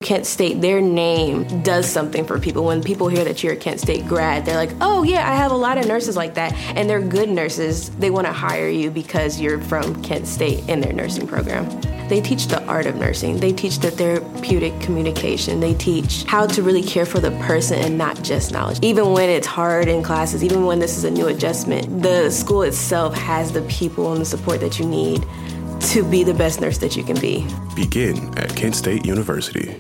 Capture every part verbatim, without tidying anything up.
Kent State, their name does something for people. When people hear that you're a Kent State grad, they're like, oh yeah, I have a lot of nurses like that. And they're good nurses. They want to hire you because you're from Kent State in their nursing program. They teach the art of nursing. They teach the therapeutic communication. They teach how to really care for the person and not just knowledge. Even when it's hard in classes, even when this is a new adjustment, the school itself has the people and the support that you need to be the best nurse that you can be. Begin at Kent State University.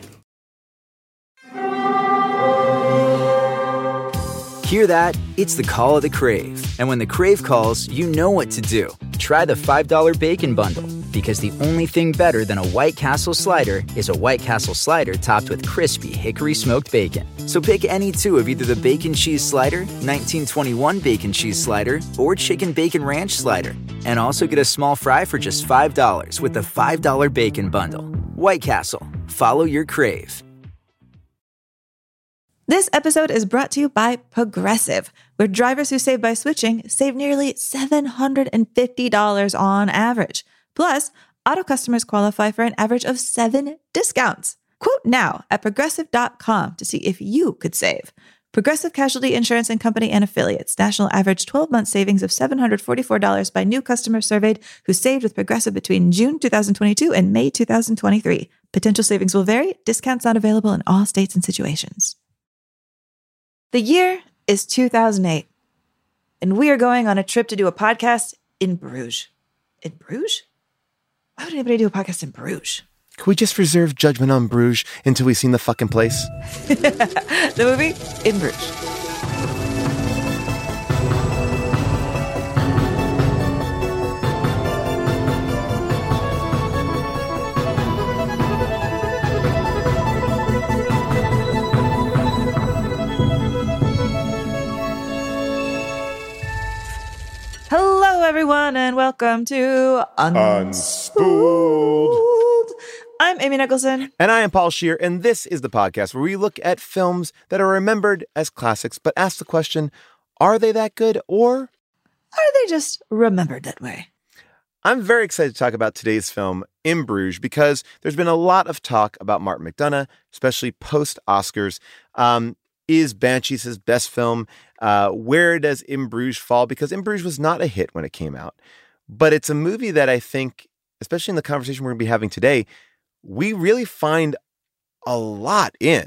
Hear that? It's the call of the Crave. And when the Crave calls, you know what to do. Try the five dollar Bacon Bundle, because the only thing better than a White Castle slider is a White Castle slider topped with crispy hickory smoked bacon. So pick any two of either the Bacon Cheese Slider, nineteen twenty-one Bacon Cheese Slider, or Chicken Bacon Ranch Slider. And also get a small fry for just five dollars with the five dollar Bacon Bundle. White Castle. Follow your Crave. This episode is brought to you by Progressive, where drivers who save by switching save nearly seven hundred fifty dollars on average. Plus, auto customers qualify for an average of seven discounts. Quote now at progressive dot com to see if you could save. Progressive Casualty Insurance and Company and Affiliates. National average twelve-month savings of seven hundred forty-four dollars by new customers surveyed who saved with Progressive between June twenty twenty-two and May twenty twenty-three. Potential savings will vary. Discounts not available in all states and situations. The year is two thousand eight, and we are going on a trip to do a podcast in Bruges. In Bruges? Why would anybody do a podcast in Bruges? Can we just reserve judgment on Bruges until we've seen the fucking place? The movie In Bruges. Hello, everyone, and welcome to Unspooled. I'm Amy Nicholson. And I am Paul Scheer, and this is the podcast where we look at films that are remembered as classics, but ask the question, are they that good, or are they just remembered that way? I'm very excited to talk about today's film, In Bruges, because there's been a lot of talk about Martin McDonagh, especially post-Oscars. Um, is Banshees his best film? Uh, where does In Bruges fall? Because In Bruges was not a hit when it came out. But it's a movie that I think, especially in the conversation we're going to be having today, we really find a lot in.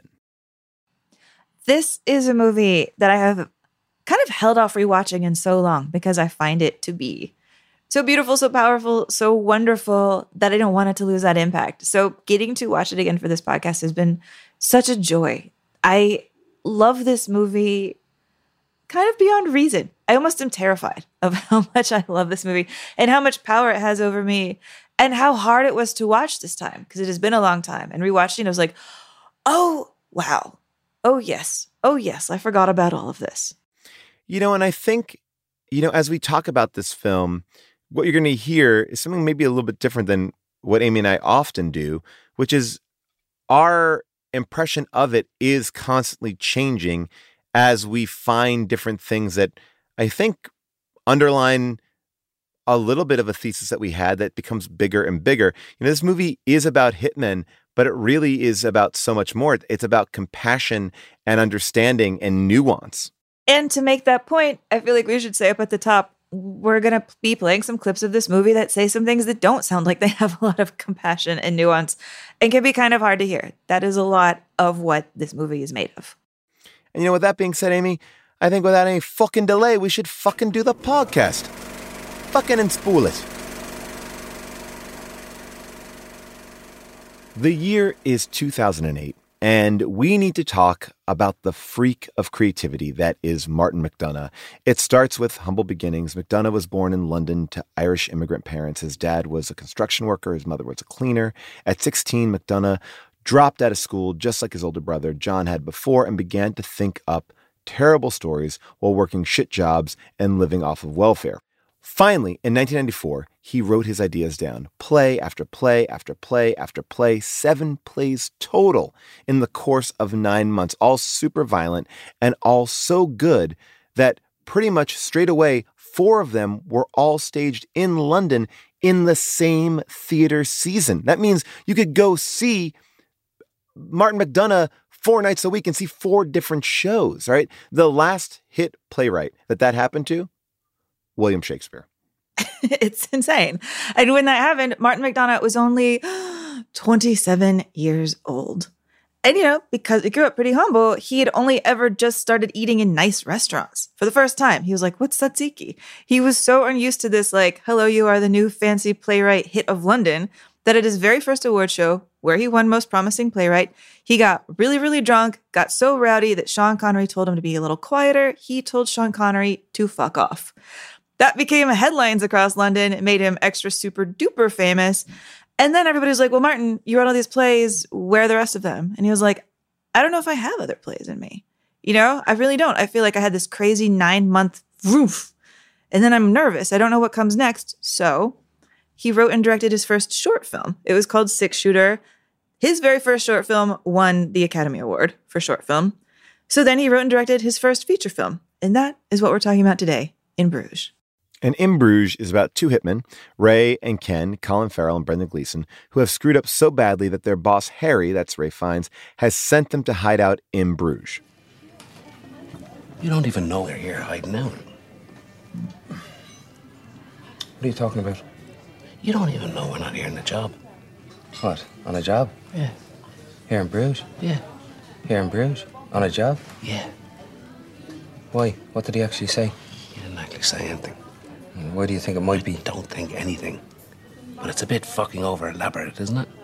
This is a movie that I have kind of held off rewatching in so long because I find it to be so beautiful, so powerful, so wonderful that I don't want it to lose that impact. So getting to watch it again for this podcast has been such a joy. I love this movie kind of beyond reason. I almost am terrified of how much I love this movie and how much power it has over me and how hard it was to watch this time because it has been a long time. And rewatching, I was like, oh, wow. Oh, yes. Oh, yes. I forgot about all of this. You know, and I think, you know, as we talk about this film, what you're going to hear is something maybe a little bit different than what Amy and I often do, which is our impression of it is constantly changing as we find different things that I think underline a little bit of a thesis that we had that becomes bigger and bigger. You know, this movie is about hitmen, but it really is about so much more. It's about compassion and understanding and nuance. And to make that point, I feel like we should say up at the top, we're going to be playing some clips of this movie that say some things that don't sound like they have a lot of compassion and nuance and can be kind of hard to hear. That is a lot of what this movie is made of. And you know, with that being said, Amy, I think without any fucking delay, we should fucking do the podcast. Fucking unspool it. The year is two thousand eight, and we need to talk about the freak of creativity that is Martin McDonagh. It starts with humble beginnings. McDonagh was born in London to Irish immigrant parents. His dad was a construction worker. His mother was a cleaner. At sixteen, McDonagh dropped out of school just like his older brother John had before and began to think up terrible stories while working shit jobs and living off of welfare. Finally, in nineteen ninety-four, he wrote his ideas down, play after play after play after play, seven plays total in the course of nine months, all super violent and all so good that pretty much straight away, four of them were all staged in London in the same theater season. That means you could go see Martin McDonagh four nights a week and see four different shows, right? The last hit playwright that that happened to, William Shakespeare. It's insane. And when that happened, Martin McDonagh was only twenty-seven years old. And, you know, because he grew up pretty humble, he had only ever just started eating in nice restaurants for the first time. He was like, what's tzatziki? He was so unused to this, like, hello, you are the new fancy playwright hit of London, that at his very first award show, where he won Most Promising Playwright, he got really, really drunk, got so rowdy that Sean Connery told him to be a little quieter. He told Sean Connery to fuck off. That became headlines across London. It made him extra super duper famous. And then everybody was like, well, Martin, you wrote all these plays. Where are the rest of them? And he was like, I don't know if I have other plays in me. You know, I really don't. I feel like I had this crazy nine month roof. And then I'm nervous. I don't know what comes next. So he wrote and directed his first short film. It was called Six Shooter. His very first short film won the Academy Award for short film. So then he wrote and directed his first feature film. And that is what we're talking about today, In Bruges. And In Bruges is about two hitmen, Ray and Ken, Colin Farrell and Brendan Gleeson, who have screwed up so badly that their boss, Harry, that's Ray Fiennes, has sent them to hide out in Bruges. You don't even know they're here hiding out. What are you talking about? You don't even know we're not here on a job. What, on a job? Yeah. Here in Bruges? Yeah. Here in Bruges? On a job? Yeah. Why? What did he actually say? He didn't actually say anything. Why do you think it might be? I don't think anything. But it's a bit fucking over elaborate, isn't it?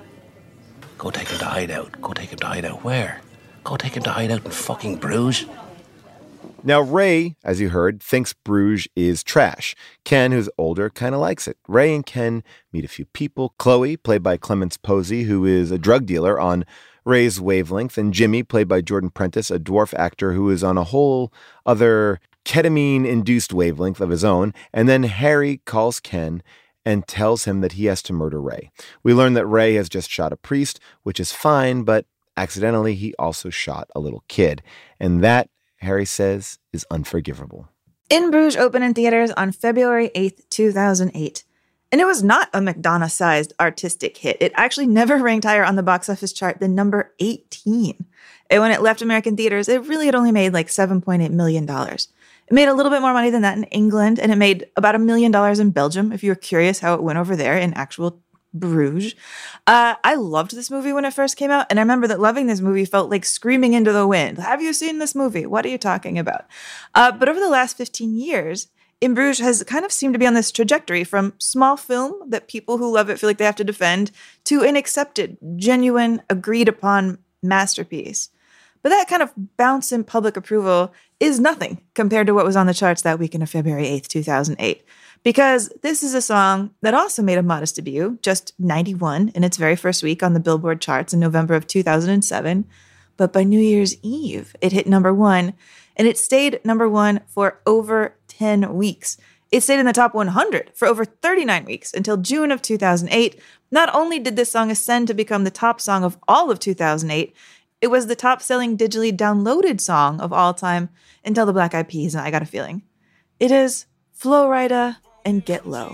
Go take him to hide out. Go take him to hide out where? Go take him to hide out in fucking Bruges. Now, Ray, as you heard, thinks Bruges is trash. Ken, who's older, kind of likes it. Ray and Ken meet a few people. Chloe, played by Clemence Posey, who is a drug dealer on Ray's wavelength, and Jimmy, played by Jordan Prentice, a dwarf actor who is on a whole other ketamine-induced wavelength of his own. And then Harry calls Ken and tells him that he has to murder Ray. We learn that Ray has just shot a priest, which is fine, but accidentally he also shot a little kid. And that, Harry says, is unforgivable. In Bruges opened in theaters on February eighth, two thousand eight. And it was not a McDonagh-sized artistic hit. It actually never ranked higher on the box office chart than number eighteen. And when it left American theaters, it really had only made like seven point eight million dollars. It made a little bit more money than that in England, and it made about a million dollars in Belgium, if you were curious how it went over there in actual Bruges. Uh, I loved this movie when it first came out, and I remember that loving this movie felt like screaming into the wind. Have you seen this movie? What are you talking about? Uh, but over the last fifteen years, In Bruges has kind of seemed to be on this trajectory from small film that people who love it feel like they have to defend to an accepted, genuine, agreed-upon masterpiece. But that kind of bounce in public approval is nothing compared to what was on the charts that weekend of February eighth, two thousand eight. Because this is a song that also made a modest debut, just ninety-one in its very first week on the Billboard charts in November of two thousand seven. But by New Year's Eve, it hit number one, and it stayed number one for over ten weeks. It stayed in the top one hundred for over thirty-nine weeks until June of two thousand eight. Not only did this song ascend to become the top song of all of two thousand eight, it was the top-selling digitally downloaded song of all time until the Black Eyed Peas and I Got a Feeling. It is Flo Rida and Get Low.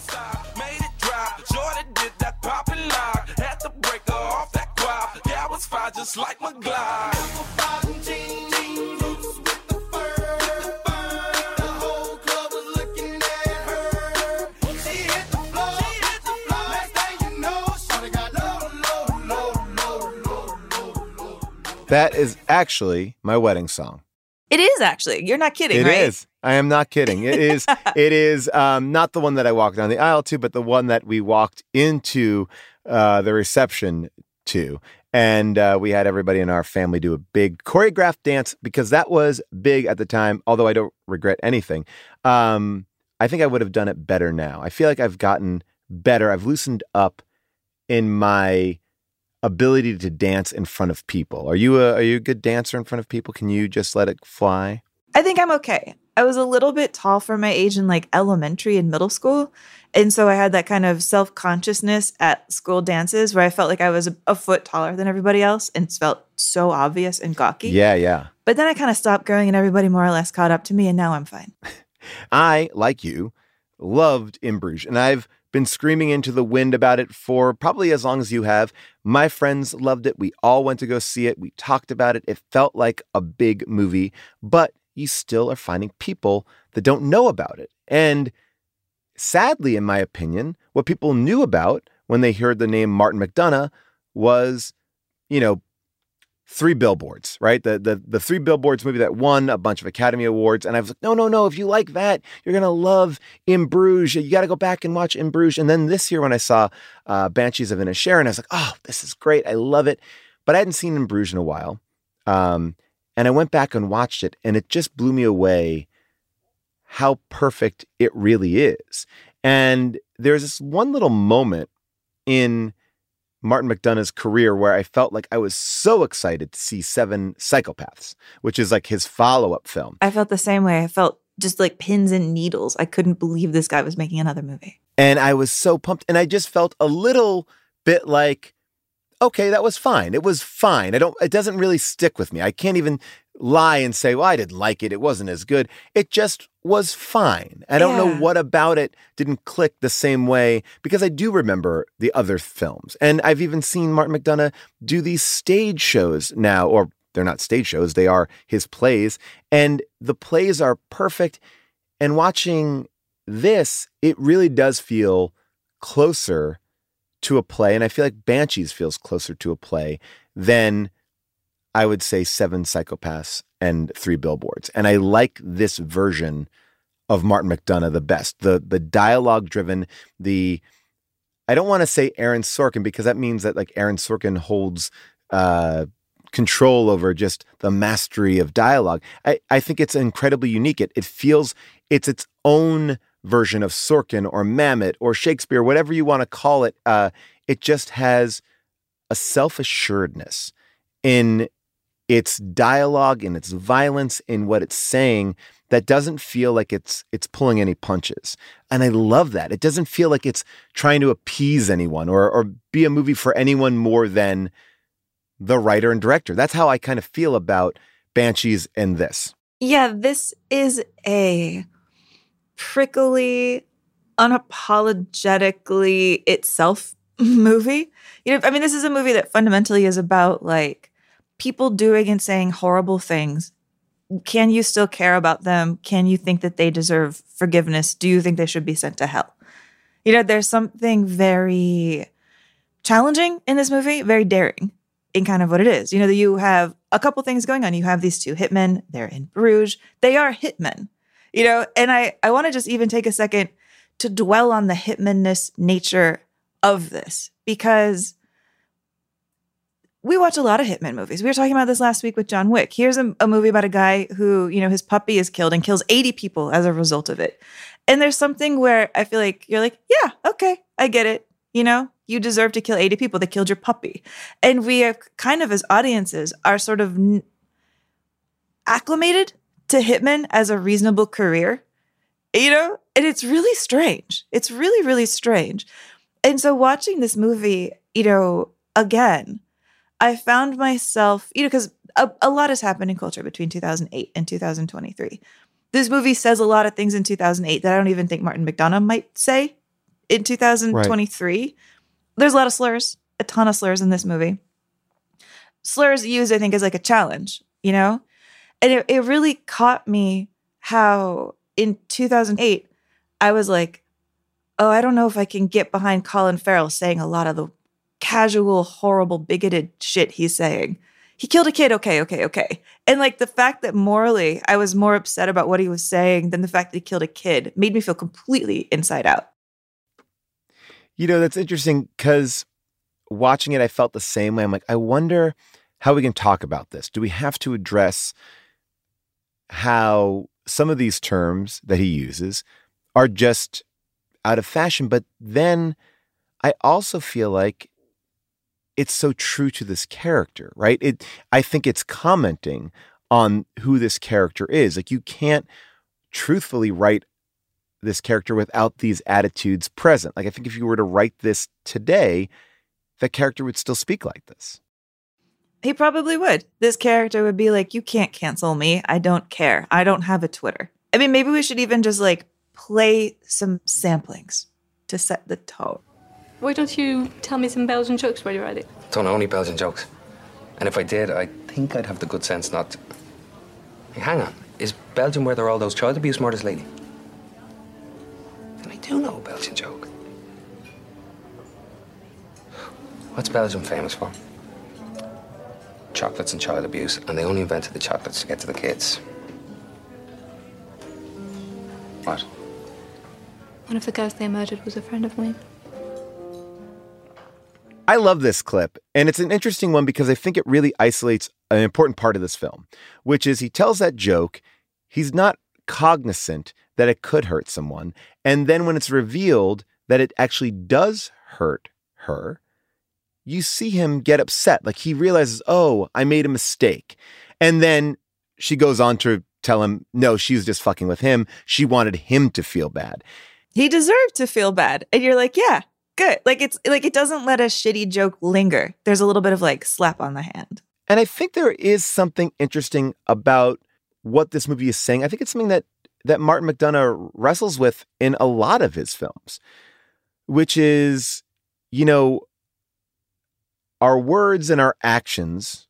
That is actually my wedding song. It is actually. You're not kidding, It right? It is. I am not kidding. It is. It is um, not the one that I walked down the aisle to, but the one that we walked into uh, the reception to. And uh, we had everybody in our family do a big choreographed dance because that was big at the time, although I don't regret anything. Um, I think I would have done it better now. I feel like I've gotten better. I've loosened up in my ability to dance in front of people. Are you a, are you a good dancer in front of people? Can you just let it fly? I think I'm okay. I was a little bit tall for my age in like elementary and middle school. And so I had that kind of self-consciousness at school dances where I felt like I was a, a foot taller than everybody else and it felt so obvious and gawky. Yeah, yeah. But then I kind of stopped growing and everybody more or less caught up to me and now I'm fine. I, like you, loved In Bruges. And I've been screaming into the wind about it for probably as long as you have. My friends loved it. We all went to go see it. We talked about it. It felt like a big movie, but you still are finding people that don't know about it. And sadly, in my opinion, what people knew about when they heard the name Martin McDonagh was, you know, Three Billboards, right? The, the the Three Billboards movie that won a bunch of Academy Awards. And I was like, no, no, no. If you like that, you're going to love In Bruges. You got to go back and watch In Bruges. And then this year when I saw uh, Banshees of Inisherin, I was like, oh, this is great. I love it. But I hadn't seen In Bruges in a while. Um, and I went back and watched it, and it just blew me away how perfect it really is. And there's this one little moment in Martin McDonagh's career where I felt like I was so excited to see Seven Psychopaths, which is like his follow-up film. I felt the same way. I felt just like pins and needles. I couldn't believe this guy was making another movie. And I was so pumped. And I just felt a little bit like, okay, that was fine. It was fine. I don't, it doesn't really stick with me. I can't even lie and say, well, I didn't like it. It wasn't as good. It just was fine. I don't Yeah. know what about it didn't click the same way, because I do remember the other films. And I've even seen Martin McDonagh do these stage shows now, or they're not stage shows. They are his plays. And the plays are perfect. And watching this, it really does feel closer to a play. And I feel like Banshees feels closer to a play than I would say Seven Psychopaths and Three Billboards. And I like this version of Martin McDonagh the best. The the dialogue driven, the, I don't want to say Aaron Sorkin, because that means that like Aaron Sorkin holds uh, control over just the mastery of dialogue. I, I think it's incredibly unique. It, it feels, it's its own version of Sorkin or Mamet or Shakespeare, whatever you want to call it. Uh, it just has a self-assuredness in its dialogue, in its violence, in what it's saying, that doesn't feel like it's it's pulling any punches. And I love that. It doesn't feel like it's trying to appease anyone or or be a movie for anyone more than the writer and director. That's how I kind of feel about Banshees and this. Yeah, this is a prickly, unapologetically itself movie. You know, I mean, this is a movie that fundamentally is about like people doing and saying horrible things. Can you still care about them? Can you think that they deserve forgiveness? Do you think they should be sent to hell? You know, there's something very challenging in this movie, very daring in kind of what it is. You know, that you have a couple things going on. You have these two hitmen. They're in Bruges. They are hitmen, you know, and I, I want to just even take a second to dwell on the hitman-ness nature of this, because we watch a lot of hitman movies. We were talking about this last week with John Wick. Here's a, a movie about a guy who, you know, his puppy is killed and kills eighty people as a result of it. And there's something where I feel like you're like, yeah, okay, I get it. You know, you deserve to kill eighty people. They killed your puppy. And we are kind of, as audiences, are sort of n- acclimated to hitmen as a reasonable career, you know? And it's really strange. It's really, really strange. And so watching this movie, you know, again, I found myself, you know, because a, a lot has happened in culture between two thousand eight and two thousand twenty-three. This movie says a lot of things in two thousand eight that I don't even think Martin McDonagh might say in two thousand twenty-three. Right. There's a lot of slurs, a ton of slurs in this movie. Slurs used, I think, as like a challenge, you know? And it, it really caught me how in two thousand eight, I was like, oh, I don't know if I can get behind Colin Farrell saying a lot of the casual, horrible, bigoted shit he's saying. He killed a kid. Okay, okay, okay. And like the fact that morally I was more upset about what he was saying than the fact that he killed a kid made me feel completely inside out. You know, that's interesting because watching it, I felt the same way. I'm like, I wonder how we can talk about this. Do we have to address how some of these terms that he uses are just out of fashion? But then I also feel like it's so true to this character, right? It, I think it's commenting on who this character is. Like you can't truthfully write this character without these attitudes present. Like I think if you were to write this today, that character would still speak like this. He probably would. This character would be like, you can't cancel me. I don't care. I don't have a Twitter. I mean, maybe we should even just like play some samplings to set the tone. Why don't you tell me some Belgian jokes while you're at it? Don't know any Belgian jokes. And if I did, I think I'd have the good sense not to... Hey, hang on. Is Belgium where there are all those child abuse murders lately? Then I do know a Belgian joke. What's Belgium famous for? Chocolates and child abuse, and they only invented the chocolates to get to the kids. What? One of the girls they murdered was a friend of mine. I love this clip, and it's an interesting one because I think it really isolates an important part of this film, which is he tells that joke, he's not cognizant that it could hurt someone, and then when it's revealed that it actually does hurt her, you see him get upset. Like he realizes, oh, I made a mistake. And then she goes on to tell him, no, she was just fucking with him. She wanted him to feel bad. He deserved to feel bad. And you're like, yeah, good. Like it's like it doesn't let a shitty joke linger. There's a little bit of like slap on the hand. And I think there is something interesting about what this movie is saying. I think it's something that that Martin McDonagh wrestles with in a lot of his films, which is, you know, our words and our actions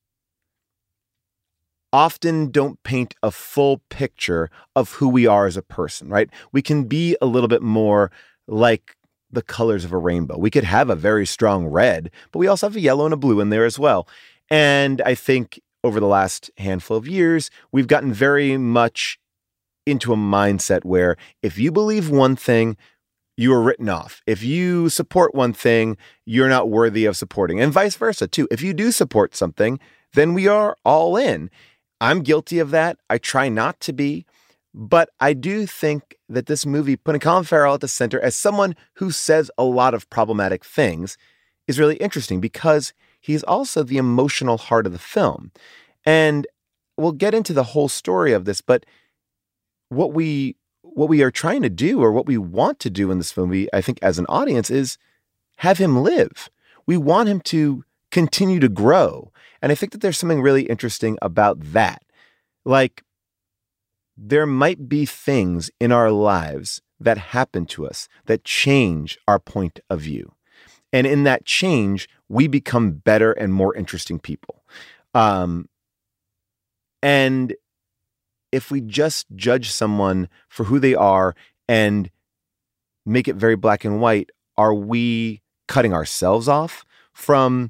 often don't paint a full picture of who we are as a person, right? We can be a little bit more like the colors of a rainbow. We could have a very strong red, but we also have a yellow and a blue in there as well. And I think over the last handful of years, we've gotten very much into a mindset where if you believe one thing, you are written off. If you support one thing, you're not worthy of supporting, and vice versa too. If you do support something, then we are all in. I'm guilty of that. I try not to be, but I do think that this movie, putting Colin Farrell at the center as someone who says a lot of problematic things, is really interesting because he's also the emotional heart of the film. And we'll get into the whole story of this, but what we what we are trying to do, or what we want to do in this movie, I think as an audience, is have him live. We want him to continue to grow. And I think that there's something really interesting about that. Like, there might be things in our lives that happen to us that change our point of view. And in that change, we become better and more interesting people. Um, and if we just judge someone for who they are and make it very black and white, are we cutting ourselves off from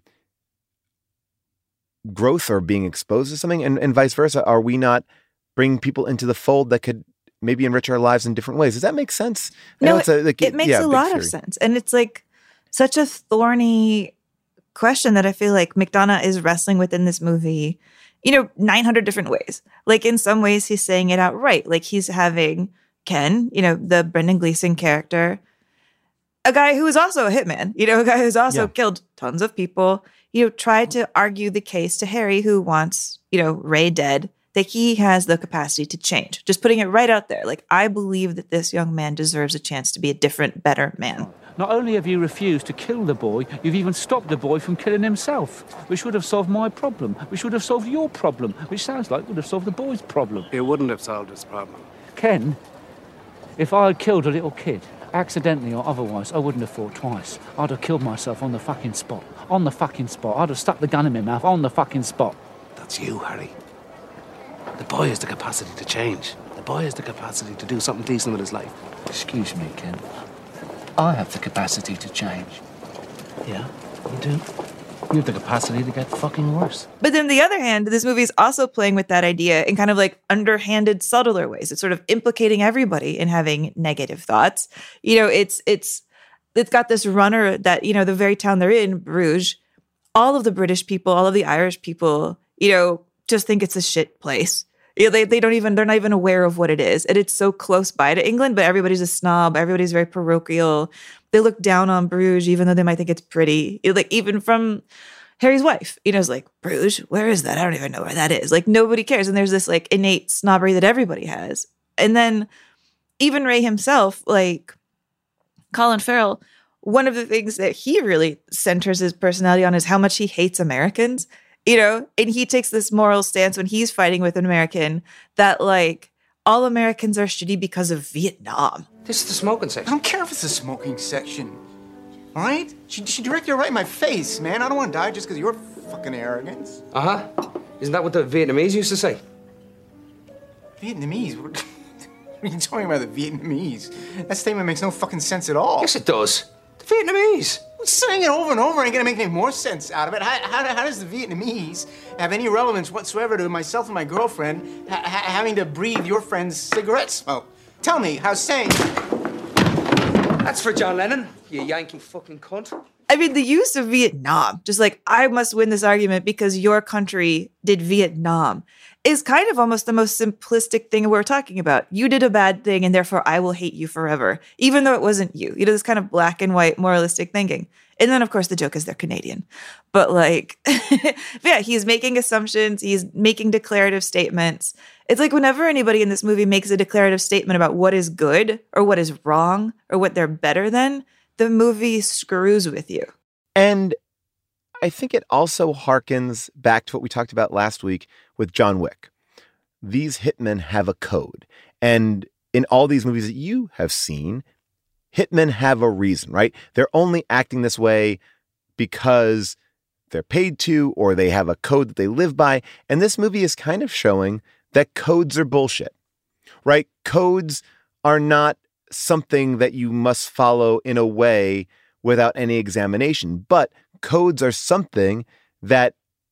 growth or being exposed to something? And, and vice versa, are we not bringing people into the fold that could maybe enrich our lives in different ways? Does that make sense? No, it's a, like, it makes yeah, a lot theory. of sense. And it's like such a thorny question that I feel like McDonagh is wrestling with in this movie, you know, nine hundred different ways. Like in some ways he's saying it outright. Like he's having Ken, you know, the Brendan Gleeson character, a guy who is also a hitman, you know, a guy who's also yeah. killed tons of people, you know, try to argue the case to Harry, who wants, you know, Ray dead, that he has the capacity to change. Just putting it right out there. Like, I believe that this young man deserves a chance to be a different, better man. Not only have you refused to kill the boy, you've even stopped the boy from killing himself, which would have solved my problem, which would have solved your problem, which sounds like would have solved the boy's problem. It wouldn't have solved his problem. Ken, if I had killed a little kid, accidentally or otherwise, I wouldn't have thought twice. I'd have killed myself on the fucking spot. On the fucking spot. I'd have stuck the gun in my mouth on the fucking spot. That's you, Harry. The boy has the capacity to change. The boy has the capacity to do something decent with his life. Excuse me, Ken. I have the capacity to change. Yeah, you do. You have the capacity to get fucking worse. But then on the other hand, this movie is also playing with that idea in kind of like underhanded, subtler ways. It's sort of implicating everybody in having negative thoughts. You know, it's it's it's got this runner that, you know, the very town they're in, Bruges, all of the British people, all of the Irish people, you know, just think it's a shit place. You know, they they don't even, they're not even aware of what it is. And it's so close by to England, but everybody's a snob. Everybody's very parochial. They look down on Bruges, even though they might think it's pretty. You know, like even from Harry's wife, you know, is like, Bruges, where is that? I don't even know where that is. Like nobody cares. And there's this like innate snobbery that everybody has. And then even Ray himself, like Colin Farrell, one of the things that he really centers his personality on is how much he hates Americans. You know, and he takes this moral stance when he's fighting with an American that, like, all Americans are shitty because of Vietnam. This is the smoking I section. don't care if it's the smoking section. All right? She, she directed it right in my face, man. I don't want to die just because of your fucking arrogance. Uh-huh. Isn't that what the Vietnamese used to say? Vietnamese? What are you talking about, the Vietnamese? That statement makes no fucking sense at all. Yes, it does. The Vietnamese. Saying it over and over ain't gonna make any more sense out of it. How, how, how does the Vietnamese have any relevance whatsoever to myself and my girlfriend ha- ha- having to breathe your friend's cigarette smoke? Tell me how saying... That's for John Lennon, you Yankee fucking cunt. I mean, the use of Vietnam, just like, I must win this argument because your country did Vietnam, is kind of almost the most simplistic thing we're talking about. You did a bad thing, and therefore I will hate you forever, even though it wasn't you. You know, this kind of black and white moralistic thinking. And then, of course, the joke is they're Canadian. But, like, yeah, he's making assumptions. He's making declarative statements. It's like whenever anybody in this movie makes a declarative statement about what is good or what is wrong or what they're better than, the movie screws with you. And I think it also harkens back to what we talked about last week with John Wick. These hitmen have a code. And in all these movies that you have seen, hitmen have a reason, right? They're only acting this way because they're paid to, or they have a code that they live by. And this movie is kind of showing that codes are bullshit, right? Codes are not something that you must follow in a way without any examination. But codes are something that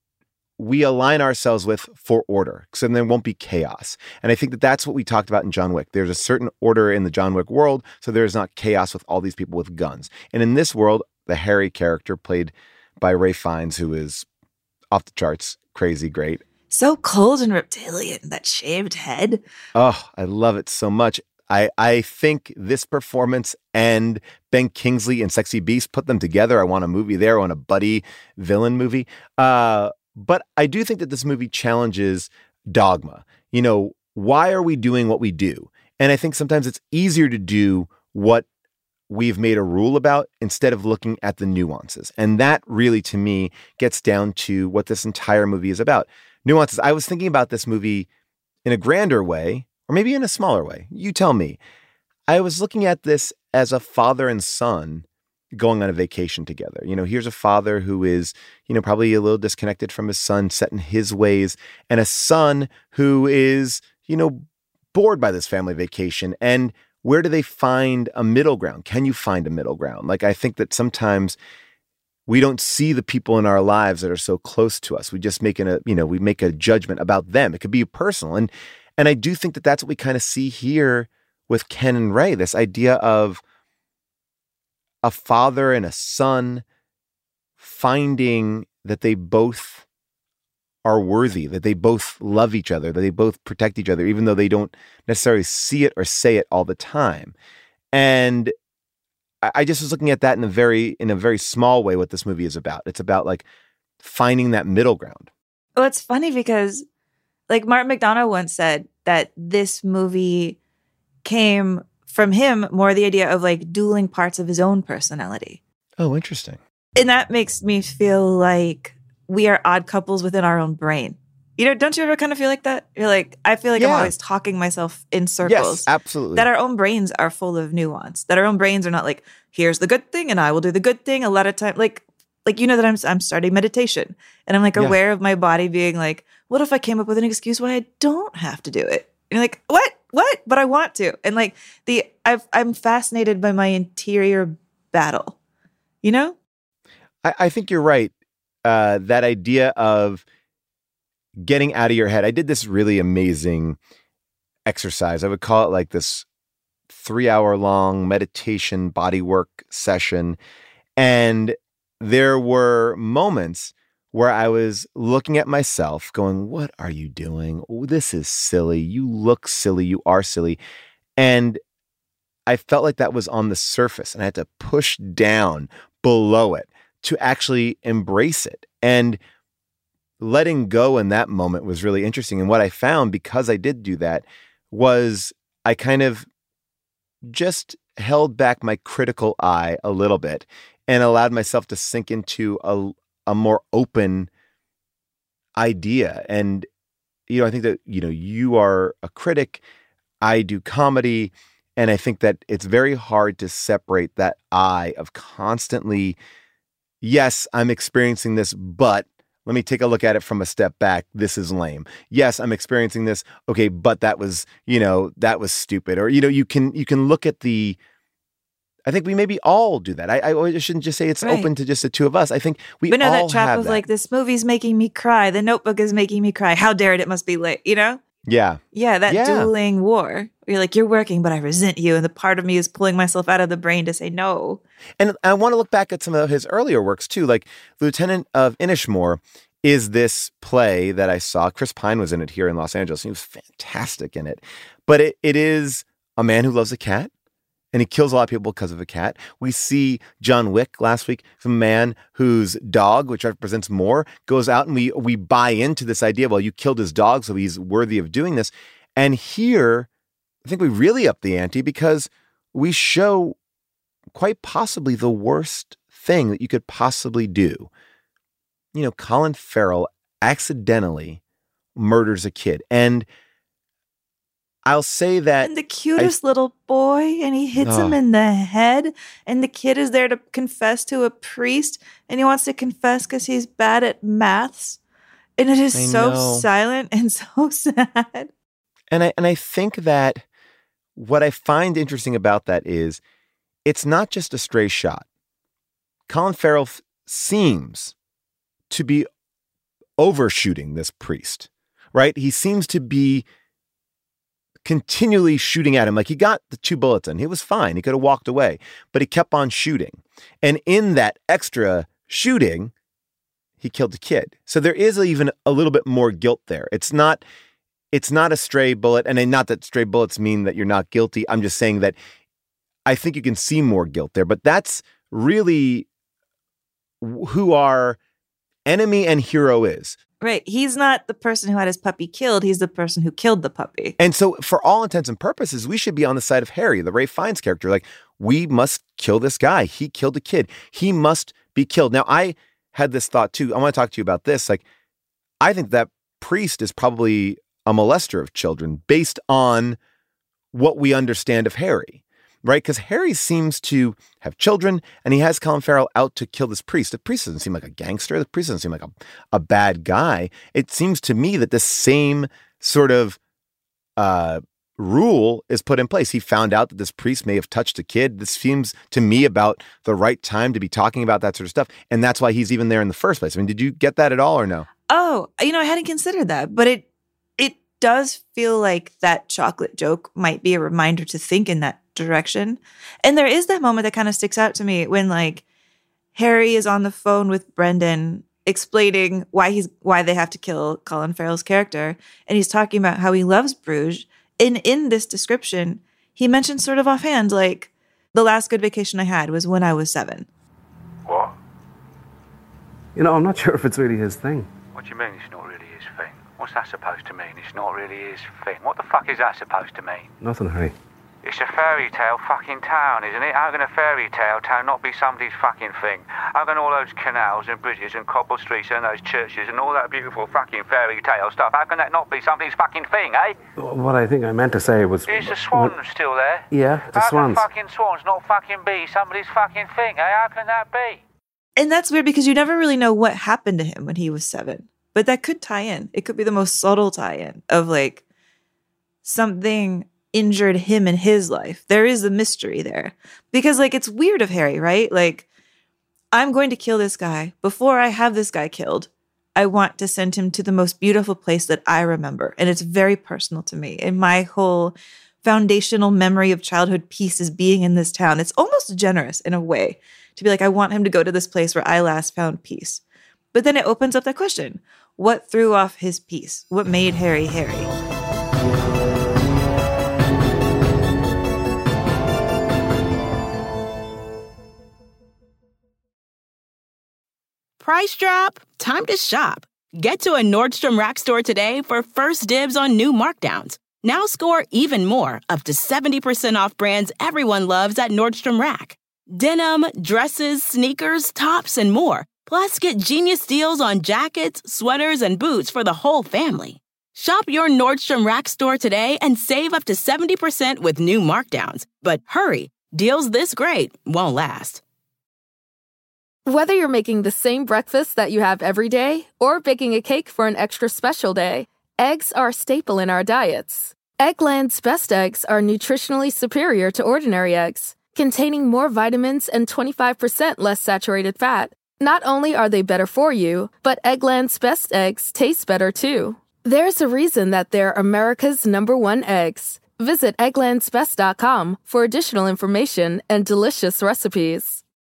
we align ourselves with for order, so then there won't be chaos. And I think that that's what we talked about in John Wick. There's a certain order in the John Wick world, so there's not chaos with all these people with guns. And in this world, the Harry character played by Ralph Fiennes, who is off the charts, crazy great. So cold and reptilian, that shaved head. Oh, I love it so much. I, I think this performance and Ben Kingsley and Sexy Beast, put them together. I want a movie there. I want a buddy villain movie. Uh, but I do think that this movie challenges dogma. You know, why are we doing what we do? And I think sometimes it's easier to do what we've made a rule about instead of looking at the nuances. And that really, to me, gets down to what this entire movie is about. Nuances. I was thinking about this movie in a grander way, or maybe in a smaller way. You tell me. I was looking at this as a father and son going on a vacation together. You know, here's a father who is, you know, probably a little disconnected from his son, set in his ways, and a son who is, you know, bored by this family vacation. And where do they find a middle ground? Can you find a middle ground? Like, I think that sometimes we don't see the people in our lives that are so close to us. We just make a, you know, we make a judgment about them. It could be personal. And And I do think that that's what we kind of see here with Ken and Ray, this idea of a father and a son finding that they both are worthy, that they both love each other, that they both protect each other, even though they don't necessarily see it or say it all the time. And I just was looking at that in a very, in a very small way, what this movie is about. It's about like finding that middle ground. Well, it's funny because like Martin McDonagh once said that this movie came from him more the idea of like dueling parts of his own personality. Oh, interesting. And that makes me feel like we are odd couples within our own brain. You know, don't you ever kind of feel like that? You're like, I feel like Yeah. I'm always talking myself in circles. Yes, absolutely. That our own brains are full of nuance. That our own brains are not like, here's the good thing and I will do the good thing. A lot of time, like, like you know that I'm I'm starting meditation and I'm like Yeah. aware of my body being like, what if I came up with an excuse why I don't have to do it? And you're like, what? What? But I want to. And like the I've I'm fascinated by my interior battle. You know? I, I think you're right. Uh, that idea of getting out of your head. I did this really amazing exercise. I would call it like this three hour long meditation bodywork session. And there were moments where I was looking at myself going, what are you doing? Oh, this is silly. You look silly. You are silly. And I felt like that was on the surface and I had to push down below it to actually embrace it. And letting go in that moment was really interesting. And what I found, because I did do that, was I kind of just held back my critical eye a little bit and allowed myself to sink into a, a more open idea. And, you know, I think that, you know, you are a critic. I do comedy, and I think that it's very hard to separate that I of constantly, yes, I'm experiencing this, but let me take a look at it from a step back. This is lame. Yes, I'm experiencing this. Okay, but that was, you know, that was stupid. Or, you know, you can you can look at the, I think we maybe all do that. I, I shouldn't just say it's Right. open to just the two of us. I think we But no, all that trap have of that. like, this movie's making me cry. The Notebook is making me cry. How dare it? It must be late. You know? Yeah. Yeah, that Yeah. dueling war. You're like, you're working, but I resent you. And the part of me is pulling myself out of the brain to say no. And I want to look back at some of his earlier works too. Like Lieutenant of Inishmore is this play that I saw. Chris Pine was in it here in Los Angeles. He was fantastic in it. But it, it is a man who loves a cat, and he kills a lot of people because of a cat. We see John Wick last week, a man whose dog, which represents more, goes out, and we we buy into this idea, well, you killed his dog, so he's worthy of doing this. And here, I think we really up the ante because we show quite possibly the worst thing that you could possibly do. You know, Colin Farrell accidentally murders a kid. And I'll say that... And the cutest I, little boy, and he hits oh. him in the head, and the kid is there to confess to a priest, and he wants to confess because he's bad at maths. And it is I so know. silent and so sad. And I and I think that what I find interesting about that is it's not just a stray shot. Colin Farrell f- seems to be overshooting this priest, right? He seems to be continually shooting at him. Like he got the two bullets in. He was fine. He could have walked away, but he kept on shooting. And in that extra shooting, he killed the kid. So there is even a little bit more guilt there. It's not, it's not a stray bullet. And not that stray bullets mean that you're not guilty. I'm just saying that I think you can see more guilt there, but that's really who our enemy and hero is. Right. He's not the person who had his puppy killed. He's the person who killed the puppy. And so for all intents and purposes, we should be on the side of Harry, the Ralph Fiennes character. Like, we must kill this guy. He killed a kid. He must be killed. Now, I had this thought too. I want to talk to you about this. Like, I think that priest is probably a molester of children based on what we understand of Harry. Right? Because Harry seems to have children, and he has Colin Farrell out to kill this priest. The priest doesn't seem like a gangster. The priest doesn't seem like a, a bad guy. It seems to me that the same sort of uh, rule is put in place. He found out that this priest may have touched a kid. This seems to me about the right time to be talking about that sort of stuff. And that's why he's even there in the first place. I mean, did you get that at all or no? Oh, you know, I hadn't considered that, but it it does feel like that chocolate joke might be a reminder to think in that direction. And there is that moment that kind of sticks out to me when like Harry is on the phone with Brendan explaining why he's why they have to kill Colin Farrell's character, and he's talking about how he loves Bruges. And in this description, he mentions sort of offhand, like, the last good vacation I had was when I was seven. What? You know, I'm not sure if it's really his thing. What do you mean it's not really his thing? What's that supposed to mean? It's not really his thing. What the fuck is that supposed to mean? Nothing, Harry. It's a fairy tale fucking town, isn't it? How can a fairy tale town not be somebody's fucking thing? How can all those canals and bridges and cobble streets and those churches and all that beautiful fucking fairy tale stuff, how can that not be somebody's fucking thing, eh? What I think I meant to say was... Is the swans what? still there? Yeah, the how swans. How can fucking swans not fucking be somebody's fucking thing, eh? How can that be? And that's weird because you never really know what happened to him when he was seven. But that could tie in. It could be the most subtle tie-in of like something injured him in his life. There is a mystery there. Because like it's weird of Harry, right? Like, I'm going to kill this guy. Before I have this guy killed, I want to send him to the most beautiful place that I remember. And it's very personal to me. And my whole foundational memory of childhood peace is being in this town. It's almost generous in a way to be like, I want him to go to this place where I last found peace. But then it opens up that question. What threw off his peace? What made Harry Harry? Price drop? Time to shop. Get to a Nordstrom Rack store today for first dibs on new markdowns. Now score even more, up to seventy percent off brands everyone loves at Nordstrom Rack. Denim, dresses, sneakers, tops, and more. Plus, get genius deals on jackets, sweaters, and boots for the whole family. Shop your Nordstrom Rack store today and save up to seventy percent with new markdowns. But hurry, deals this great won't last. Whether you're making the same breakfast that you have every day or baking a cake for an extra special day, eggs are a staple in our diets. Eggland's best eggs are nutritionally superior to ordinary eggs, containing more vitamins and twenty-five percent less saturated fat. Not only are they better for you, but Eggland's best eggs taste better too. There's a reason that they're America's number one eggs. Visit egglands best dot com for additional information and delicious recipes.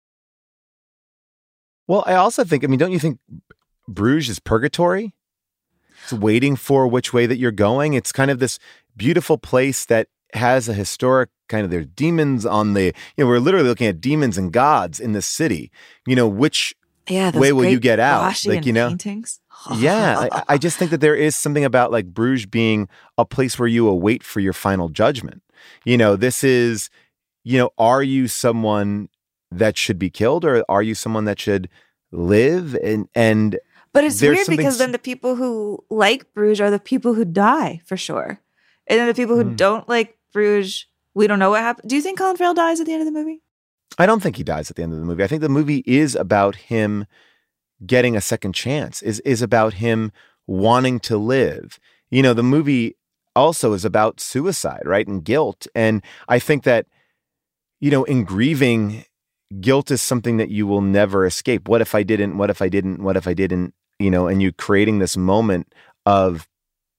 Well, I also think, I mean, don't you think Bruges is purgatory? It's waiting for which way that you're going. It's kind of this beautiful place that has a historic kind of, there's demons on the, you know, we're literally looking at demons and gods in the city. You know, which yeah, way will you get out? Like, you know, paintings. Yeah, I, I just think that there is something about like Bruges being a place where you await for your final judgment. You know, this is, you know, are you someone that should be killed or are you someone that should live? And and but it's weird something... because then the people who like Bruges are the people who die for sure, and then the people who mm. don't like Bruges, we don't know what happened. Do you think Colin Farrell dies at the end of the movie? I don't think he dies at the end of the movie. I think the movie is about him getting a second chance, is is about him wanting to live. You know, the movie also is about suicide, right? And guilt. And I think that, you know, in grieving, guilt is something that you will never escape. What if I didn't? What if I didn't? What if I didn't? You know, and you creating this moment of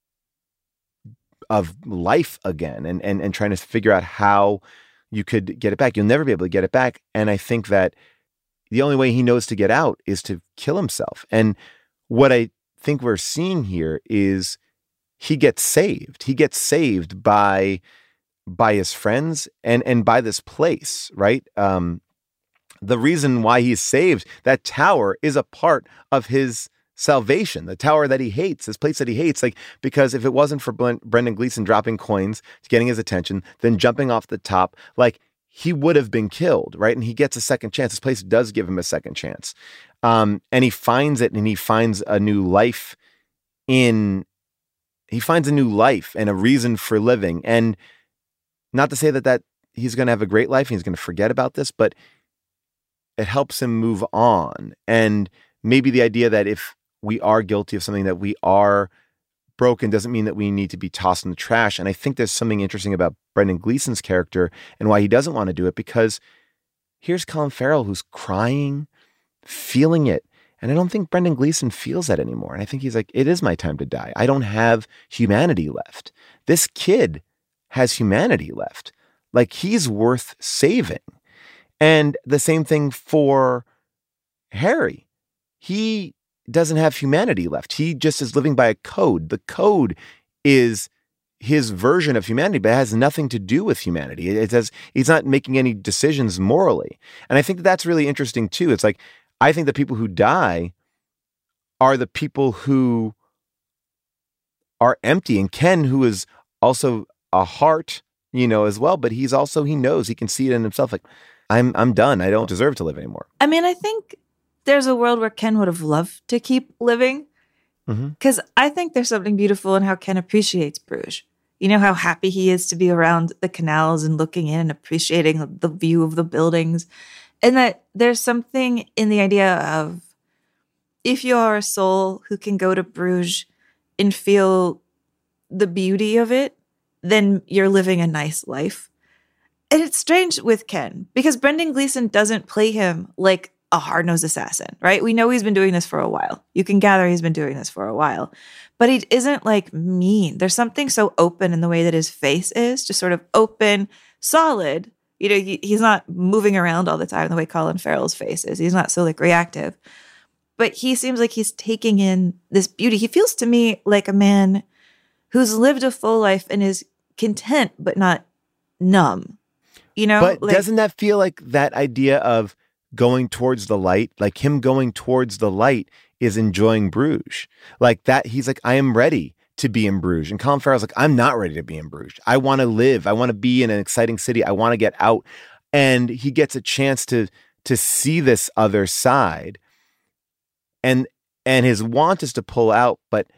of life again and and and trying to figure out how you could get it back. You'll never be able to get it back. And I think that the only way he knows to get out is to kill himself. And what I think we're seeing here is he gets saved. He gets saved by by his friends and and by this place, right? Um, the reason why he's saved, that tower is a part of his salvation, the tower that he hates, this place that he hates. Like, because if it wasn't for Brendan Gleeson dropping coins, getting his attention, then jumping off the top, like, he would have been killed, right? And he gets a second chance. This place does give him a second chance. Um, and he finds it, and he finds a new life in, he finds a new life and a reason for living. And not to say that, that he's going to have a great life and he's going to forget about this, but it helps him move on. And maybe the idea that if we are guilty of something, that we are broken, doesn't mean that we need to be tossed in the trash. And I think there's something interesting about Brendan Gleeson's character and why he doesn't want to do it, because here's Colin Farrell who's crying, feeling it. And I don't think Brendan Gleeson feels that anymore. And I think he's like, it is my time to die. I don't have humanity left. This kid has humanity left. Like, he's worth saving. And the same thing for Harry. He doesn't have humanity left. He just is living by a code. The code is his version of humanity, but it has nothing to do with humanity. It says he's not making any decisions morally. And I think that that's really interesting too. It's like, I think the people who die are the people who are empty. And Ken, who is also a heart, you know, as well, but he's also, he knows, he can see it in himself. Like, I'm, I'm done. I don't deserve to live anymore. I mean, I think there's a world where Ken would have loved to keep living. Because mm-hmm. I think there's something beautiful in how Ken appreciates Bruges. You know, how happy he is to be around the canals and looking in and appreciating the view of the buildings. And that there's something in the idea of, if you are a soul who can go to Bruges and feel the beauty of it, then you're living a nice life. And it's strange with Ken, because Brendan Gleeson doesn't play him like a hard-nosed assassin, right? We know he's been doing this for a while. You can gather he's been doing this for a while. But he isn't like mean. There's something so open in the way that his face is, just sort of open, solid. You know, he, he's not moving around all the time the way Colin Farrell's face is. He's not so like reactive. But he seems like he's taking in this beauty. He feels to me like a man who's lived a full life and is content but not numb. You know? But like, doesn't that feel like that idea of going towards the light? Like, him going towards the light is enjoying Bruges. Like that, he's like, I am ready to be in Bruges. And Colin Farrell's like, I'm not ready to be in Bruges. I want to live. I want to be in an exciting city. I want to get out. And he gets a chance to to see this other side. And and his want is to pull out, but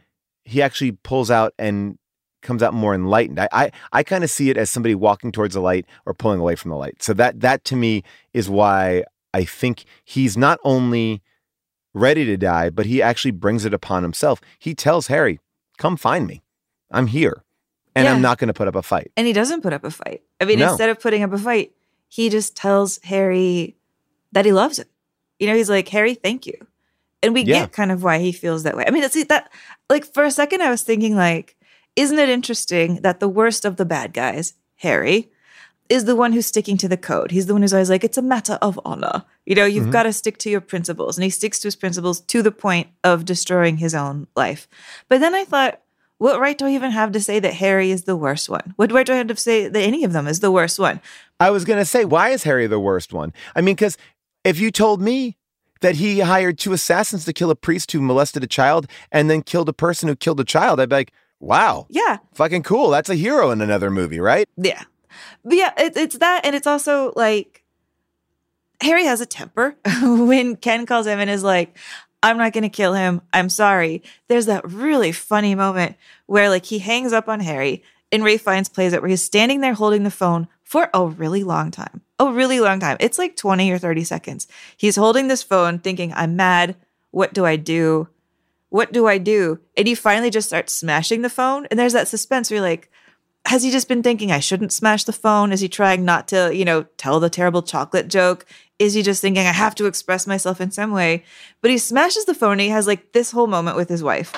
he actually pulls out and comes out more enlightened. I I, I kind of see it as somebody walking towards the light or pulling away from the light. So that that to me is why I think he's not only ready to die, but he actually brings it upon himself. He tells Harry, come find me. I'm here. And Yeah. I'm not going to put up a fight. And he doesn't put up a fight. I mean, No. instead of putting up a fight, he just tells Harry that he loves him. You know, he's like, Harry, thank you. And we Yeah. get kind of why he feels that way. I mean, it's that, like, for a second, I was thinking, like, isn't it interesting that the worst of the bad guys, Harry, is the one who's sticking to the code. He's the one who's always like, it's a matter of honor. You know, you've Mhm. got to stick to your principles. And he sticks to his principles to the point of destroying his own life. But then I thought, what right do I even have to say that Harry is the worst one? What right do I have to say that any of them is the worst one? I was going to say, why is Harry the worst one? I mean, because if you told me that he hired two assassins to kill a priest who molested a child and then killed a person who killed a child, I'd be like, wow. Yeah. Fucking cool. That's a hero in another movie, right? Yeah. But yeah, it, it's that. And it's also like, Harry has a temper. When Ken calls him and is like, I'm not going to kill him. I'm sorry. There's that really funny moment where like he hangs up on Harry and Ray Fiennes plays it where he's standing there holding the phone for a really long time. A really long time. It's like twenty or thirty seconds. He's holding this phone thinking, I'm mad. What do I do? What do I do? And he finally just starts smashing the phone. And there's that suspense where you're like, has he just been thinking I shouldn't smash the phone? Is he trying not to, you know, tell the terrible chocolate joke? Is he just thinking I have to express myself in some way? But he smashes the phone and he has like this whole moment with his wife.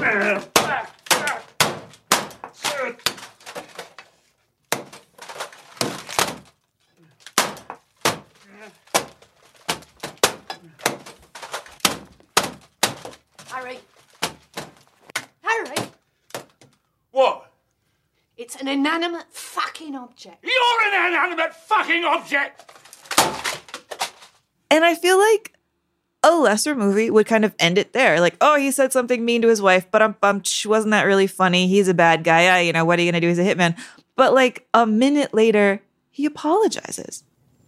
Harry. Harry. What? It's an inanimate fucking object. You're an inanimate fucking object! And I feel like a lesser movie would kind of end it there. Like, oh, he said something mean to his wife, but um, um, wasn't that really funny? He's a bad guy. I, you know, what are you going to do? He's a hitman. But like a minute later, he apologizes.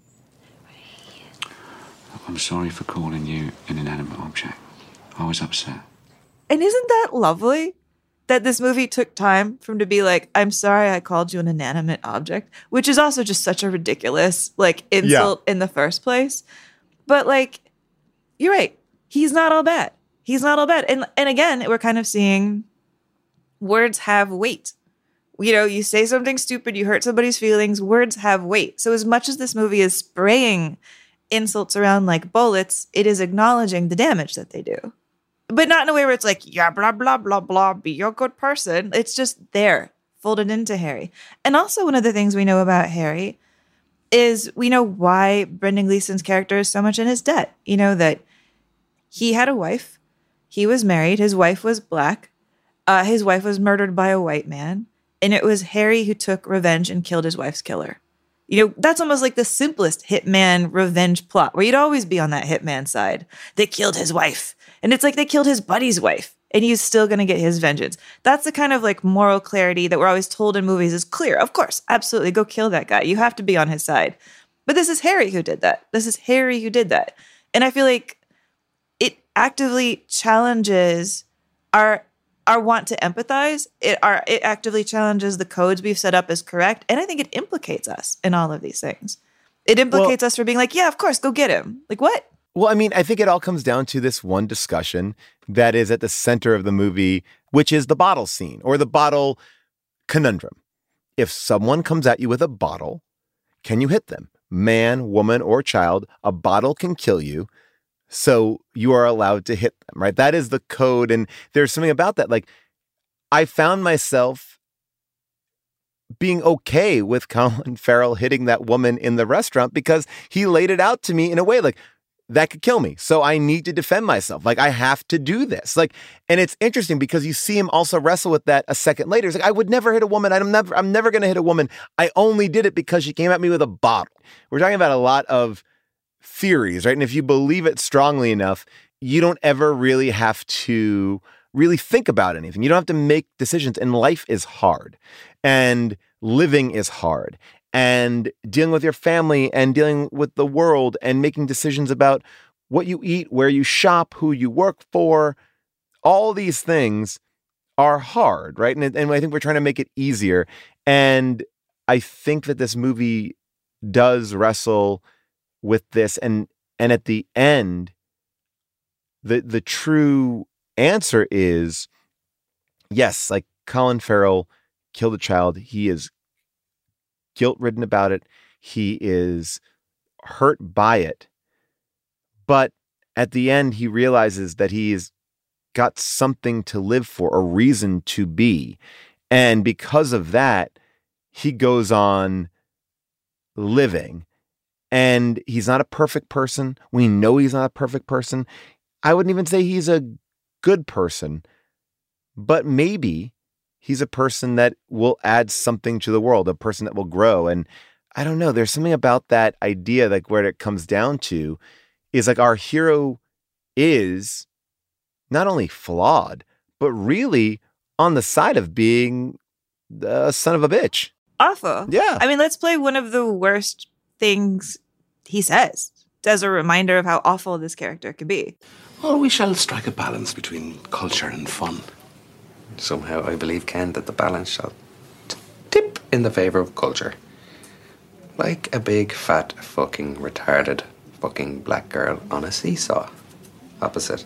I'm sorry for calling you an inanimate object. I was upset. And isn't that lovely? That this movie took time for him to be like, I'm sorry I called you an inanimate object, which is also just such a ridiculous, like, insult in the first place. But, like, you're right. He's not all bad. He's not all bad. And, and again, we're kind of seeing words have weight. You know, you say something stupid, you hurt somebody's feelings, words have weight. So as much as this movie is spraying insults around like bullets, it is acknowledging the damage that they do. But not in a way where it's like, yeah, blah, blah, blah, blah, be a good person. It's just there, folded into Harry. And also one of the things we know about Harry is we know why Brendan Gleeson's character is so much in his debt. You know, that he had a wife. He was married. His wife was black. Uh, his wife was murdered by a white man. And it was Harry who took revenge and killed his wife's killer. You know, that's almost like the simplest hitman revenge plot, where you'd always be on that hitman side. They killed his wife. And it's like they killed his buddy's wife, and he's still going to get his vengeance. That's the kind of like moral clarity that we're always told in movies is clear. Of course, absolutely, go kill that guy. You have to be on his side. But this is Harry who did that. This is Harry who did that. And I feel like it actively challenges our our want to empathize. It our it actively challenges the codes we've set up as correct. And I think it implicates us in all of these things. It implicates well, us for being like, yeah, of course, go get him. Like, what? Well, I mean, I think it all comes down to this one discussion that is at the center of the movie, which is the bottle scene or the bottle conundrum. If someone comes at you with a bottle, can you hit them? Man, woman, or child, a bottle can kill you. So you are allowed to hit them, right? That is the code. And there's something about that. Like, I found myself being okay with Colin Farrell hitting that woman in the restaurant because he laid it out to me in a way like, that could kill me. So I need to defend myself. Like, I have to do this. Like, and it's interesting because you see him also wrestle with that a second later. It's like, I would never hit a woman. I'm never, I'm never going to hit a woman. I only did it because she came at me with a bottle. We're talking about a lot of theories, right? And if you believe it strongly enough, you don't ever really have to really think about anything. You don't have to make decisions. And life is hard. And living is hard. And dealing with your family and dealing with the world and making decisions about what you eat, where you shop, who you work for, all these things are hard, right? And, and I think we're trying to make it easier. And I think that this movie does wrestle with this. And and at the end, the the true answer is, yes, like Colin Farrell killed a child. He is guilt-ridden about it. He is hurt by it. But at the end, he realizes that he's got something to live for, a reason to be. And because of that, he goes on living. And he's not a perfect person. We know he's not a perfect person. I wouldn't even say he's a good person. But maybe he's a person that will add something to the world, a person that will grow. And I don't know, there's something about that idea, like where it comes down to is like our hero is not only flawed, but really on the side of being a son of a bitch. Awful. Yeah. I mean, let's play one of the worst things he says as a reminder of how awful this character can be. Well, we shall strike a balance between culture and fun. Somehow I believe, Ken, that the balance shall t- tip in the favour of culture. Like a big, fat, fucking, retarded, fucking black girl on a seesaw. Opposite.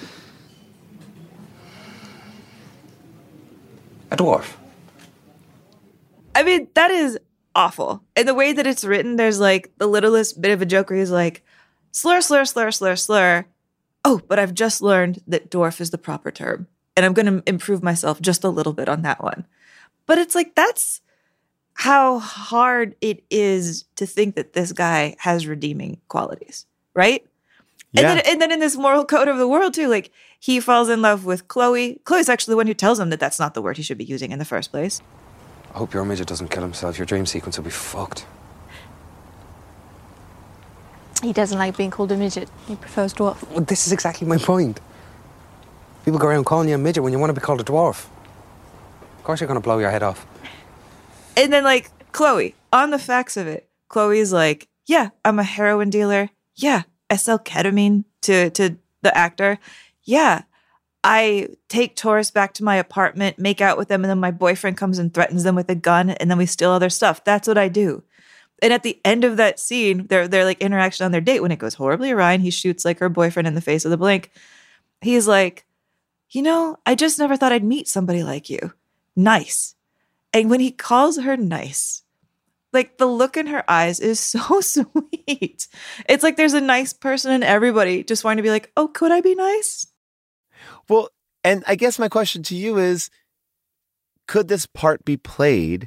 A dwarf. I mean, that is awful. And the way that it's written, there's like the littlest bit of a joke where he's like, slur, slur, slur, slur, slur. Oh, but I've just learned that dwarf is the proper term. And I'm going to improve myself just a little bit on that one. But it's like, that's how hard it is to think that this guy has redeeming qualities, right? Yeah. And then, and then in this moral code of the world too, like he falls in love with Chloe. Chloe's actually the one who tells him that that's not the word he should be using in the first place. I hope your midget doesn't kill himself. Your dream sequence will be fucked. He doesn't like being called a midget. He prefers dwarf. Well, this is exactly my point. People go around calling you a midget when you want to be called a dwarf. Of course you're going to blow your head off. And then, like, Chloe, on the facts of it, Chloe's like, yeah, I'm a heroin dealer. Yeah, I sell ketamine to, to the actor. Yeah, I take tourists back to my apartment, make out with them, and then my boyfriend comes and threatens them with a gun, and then we steal all their stuff. That's what I do. And at the end of that scene, their their like interaction on their date, when it goes horribly awry and he shoots like her boyfriend in the face with a blank, he's like, you know, I just never thought I'd meet somebody like you. Nice. And when he calls her nice, like the look in her eyes is so sweet. It's like there's a nice person in everybody just wanting to be like, oh, could I be nice? Well, and I guess my question to you is, could this part be played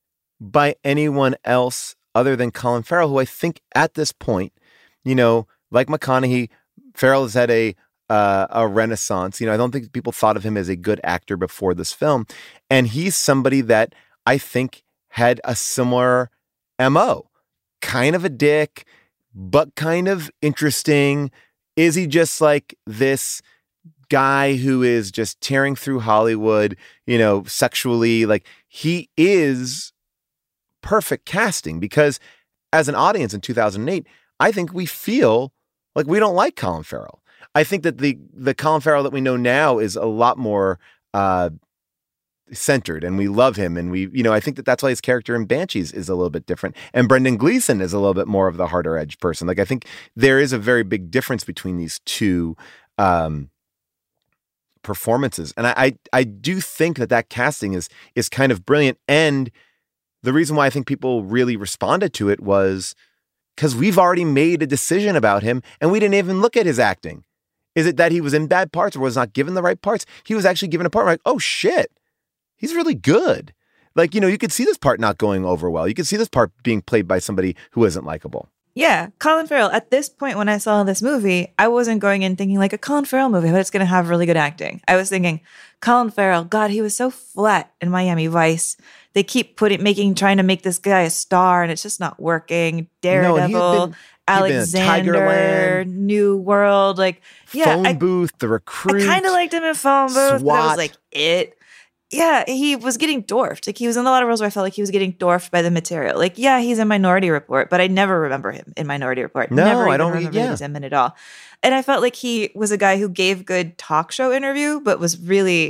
by anyone else other than Colin Farrell, who I think at this point, you know, like McConaughey, Farrell has had a Uh, a renaissance. You know, I don't think people thought of him as a good actor before this film. And he's somebody that I think had a similar M O. Kind of a dick, but kind of interesting. Is he just like this guy who is just tearing through Hollywood, you know, sexually? Like, he is perfect casting, because as an audience in two thousand eight, I think we feel like we don't like Colin Farrell. I think that the the Colin Farrell that we know now is a lot more uh, centered, and we love him. And we, you know, I think that that's why his character in Banshees is a little bit different. And Brendan Gleeson is a little bit more of the harder edge person. Like, I think there is a very big difference between these two um, performances. And I, I, I do think that that casting is, is kind of brilliant. And the reason why I think people really responded to it was because we've already made a decision about him and we didn't even look at his acting. Is it that he was in bad parts or was not given the right parts? He was actually given a part where like, oh shit, he's really good. Like, you know, you could see this part not going over well. You could see this part being played by somebody who isn't likable. Yeah, Colin Farrell. At this point, when I saw this movie, I wasn't going in thinking like a Colin Farrell movie, but it's going to have really good acting. I was thinking, Colin Farrell, God, he was so flat in Miami Vice. They keep putting, making, trying to make this guy a star, and it's just not working. Daredevil, no, been, Alexander, New World, like yeah, Phone I, Booth, The Recruit. I kind of liked him in Phone Booth. SWAT. But I was like, it. Yeah, he was getting dwarfed. Like, he was in a lot of roles where I felt like he was getting dwarfed by the material. Like, yeah, he's in Minority Report, but I never remember him in Minority Report. No, never I even don't. remember Yeah. he was him in it all. And I felt like he was a guy who gave good talk show interview, but was really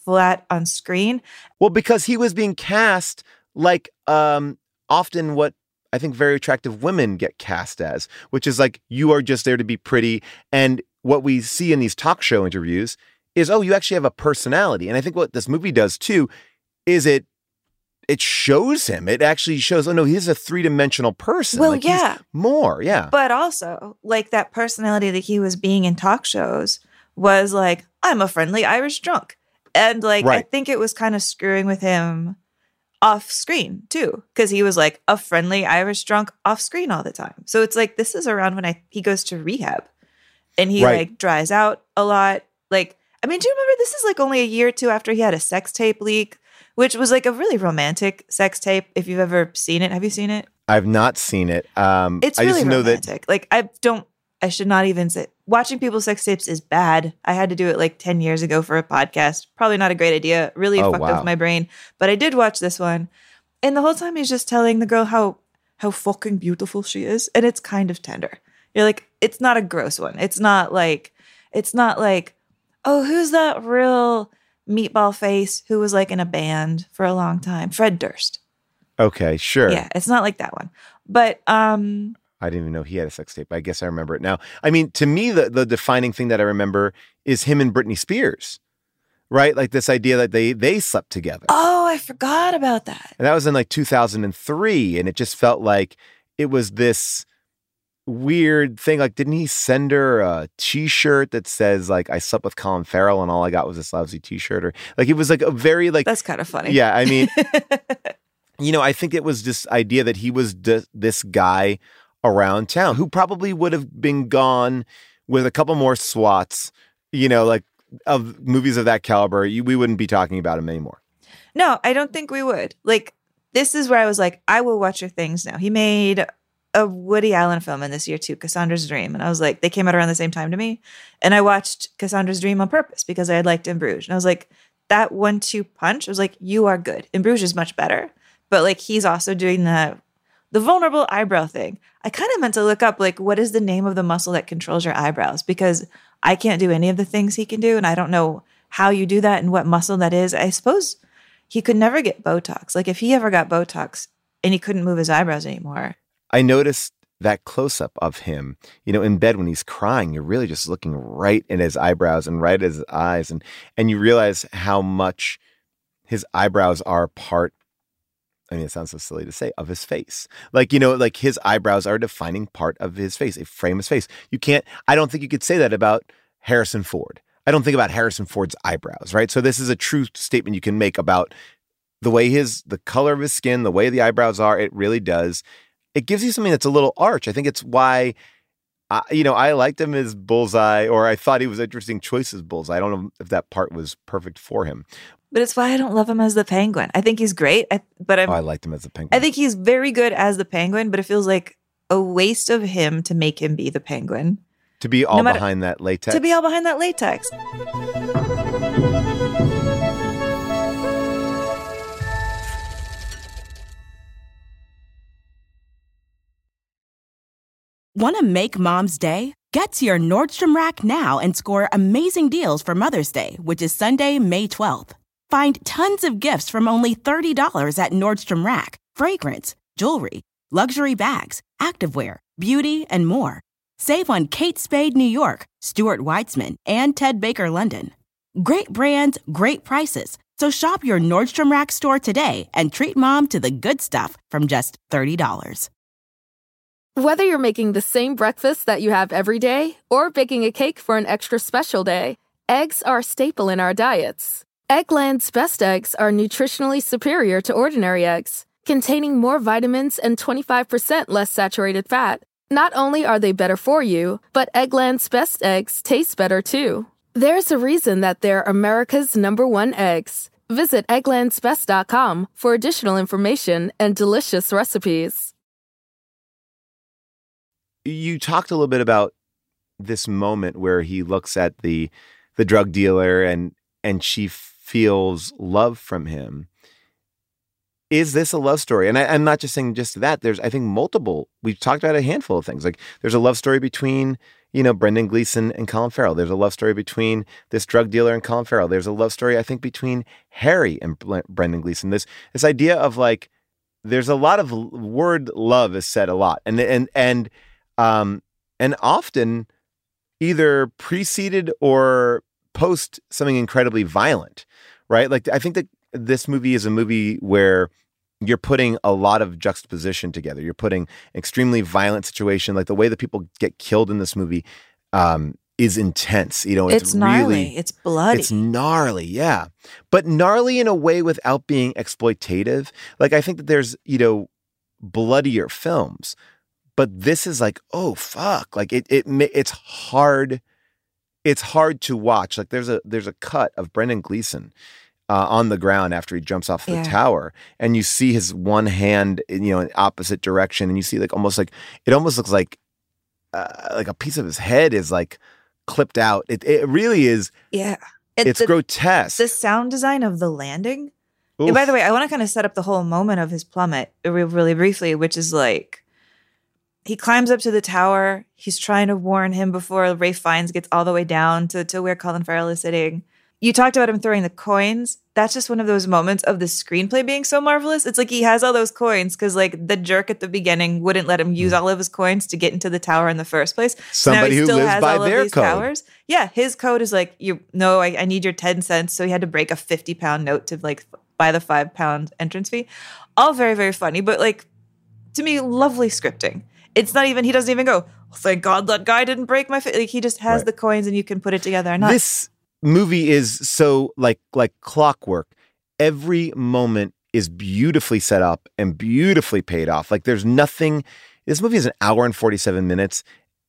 flat on screen. Well, because he was being cast like um, often what I think very attractive women get cast as, which is like, you are just there to be pretty. And what we see in these talk show interviews is, oh, you actually have a personality. And I think what this movie does too is it it shows him. It actually shows, oh no, he's a three-dimensional person. Well, like, yeah. He's more, yeah. But also, like, that personality that he was being in talk shows was like, I'm a friendly Irish drunk. And like, Right. I think it was kind of screwing with him off screen too, because he was like a friendly Irish drunk off screen all the time. So it's like, this is around when I he goes to rehab and he Right. like dries out a lot. Like, I mean, do you remember this is like only a year or two after he had a sex tape leak, which was like a really romantic sex tape. If you've ever seen it, have you seen it? I've not seen it. Um, It's I really just know romantic. that Like, I don't, I should not even say, watching people's sex tapes is bad. I had to do it like ten years ago for a podcast. Probably not a great idea. Really Oh, fucked wow. with my brain. But I did watch this one. And the whole time he's just telling the girl how, how fucking beautiful she is. And it's kind of tender. You're like, it's not a gross one. It's not like, it's not like, oh, who's that real meatball face who was like in a band for a long time? Fred Durst. Okay, sure. Yeah, it's not like that one. But um I didn't even know he had a sex tape. I guess I remember it now. I mean, to me, the, the defining thing that I remember is him and Britney Spears, right? Like this idea that they they slept together. oh, I forgot about that. And that was in like two thousand three. And it just felt like it was this weird thing. Like, didn't he send her a t-shirt that says like, I slept with Colin Farrell and all I got was this lousy t-shirt? Or like, it was like a very like, That's kind of funny. yeah, I mean, you know, I think it was this idea that he was d- this guy around town who probably would have been gone with a couple more swats, you know, like of movies of that caliber. You, we wouldn't be talking about him anymore. No, I don't think we would. Like, this is where I was like, I will watch your things now. He made a Woody Allen film in this year too, Cassandra's Dream. And I was like, they came out around the same time to me. And I watched Cassandra's Dream on purpose because I had liked In Bruges. And I was like, that one two punch, I was like, you are good. In Bruges is much better. But like, he's also doing the the vulnerable eyebrow thing. I kind of meant to look up, like, what is the name of the muscle that controls your eyebrows? Because I can't do any of the things he can do. And I don't know how you do that and what muscle that is. I suppose he could never get Botox. Like, if he ever got Botox and he couldn't move his eyebrows anymore. I noticed that close-up of him, you know, in bed when he's crying, you're really just looking right in his eyebrows and right at his eyes. And, and you realize how much his eyebrows are part, I mean, it sounds so silly to say, of his face. Like, you know, like his eyebrows are a defining part of his face. They frame his face. You can't, I don't think you could say that about Harrison Ford. I don't think about Harrison Ford's eyebrows, right? So this is a true statement you can make about the way his, the color of his skin, the way the eyebrows are. It really does. It gives you something that's a little arch. I think it's why, I, you know, I liked him as Bullseye, or I thought he was an interesting choice as Bullseye. I don't know if that part was perfect for him. But it's why I don't love him as the Penguin. I think he's great, I, but I'm, Oh, I liked him as the Penguin. I think he's very good as the Penguin, but it feels like a waste of him to make him be the Penguin. To be all No matter- behind that latex. To be all behind that latex. Want to make Mom's Day? Get to your Nordstrom Rack now and score amazing deals for Mother's Day, which is Sunday, May twelfth. Find tons of gifts from only thirty dollars at Nordstrom Rack. Fragrance, jewelry, luxury bags, activewear, beauty, and more. Save on Kate Spade New York, Stuart Weitzman, and Ted Baker London. Great brands, great prices. So shop your Nordstrom Rack store today and treat Mom to the good stuff from just thirty dollars. Whether you're making the same breakfast that you have every day or baking a cake for an extra special day, eggs are a staple in our diets. Eggland's Best Eggs are nutritionally superior to ordinary eggs, containing more vitamins and twenty-five percent less saturated fat. Not only are they better for you, but Eggland's Best Eggs taste better too. There's a reason that they're America's number one eggs. Visit egglands best dot com for additional information and delicious recipes. You talked a little bit about this moment where he looks at the the drug dealer and and she feels love from him. Is this a love story? And I, I'm not just saying just that. There's, I think, multiple. We've talked about a handful of things. Like there's a love story between, you know, Brendan Gleeson and Colin Farrell. There's a love story between this drug dealer and Colin Farrell. There's a love story, I think, between Harry and Brendan Gleeson. This this idea of like, there's a lot of word love is said a lot, and and and um and often either preceded or post something incredibly violent, right? Like I think that this movie is a movie where you're putting a lot of juxtaposition together. You're putting extremely violent situation, like the way that people get killed in this movie um, is intense. You know, it's, it's gnarly. Really, it's bloody. It's gnarly, yeah. But gnarly in a way without being exploitative. Like I think that there's, you know, bloodier films, but this is like, oh fuck, like it it it's hard. It's hard to watch. Like there's a there's a cut of Brendan Gleeson uh, on the ground after he jumps off the Yeah. tower, and you see his one hand, in, you know, in opposite direction, and you see like almost like it almost looks like uh, like a piece of his head is like clipped out. It it really is. Yeah, it's the, grotesque. The sound design of the landing. Oof. And by the way, I want to kind of set up the whole moment of his plummet re- really briefly, which is like he climbs up to the tower. He's trying to warn him before Ralph Fiennes gets all the way down to, to where Colin Farrell is sitting. You talked about him throwing the coins. That's just one of those moments of the screenplay being so marvelous. It's like he has all those coins because like the jerk at the beginning wouldn't let him use all of his coins to get into the tower in the first place. So now Somebody he who still lives has by all of their these code. towers. Yeah, his code is like, you no, I, I need your ten cents. So he had to break a fifty pound note to like buy the five pound entrance fee. All very, very funny, but like to me, lovely scripting. It's not even, he doesn't even go, oh, thank God that guy didn't break my face. Like he just has Right. the coins and you can put it together or not. This movie is so like like clockwork. Every moment is beautifully set up and beautifully paid off. Like there's nothing. This movie is an hour and forty-seven minutes,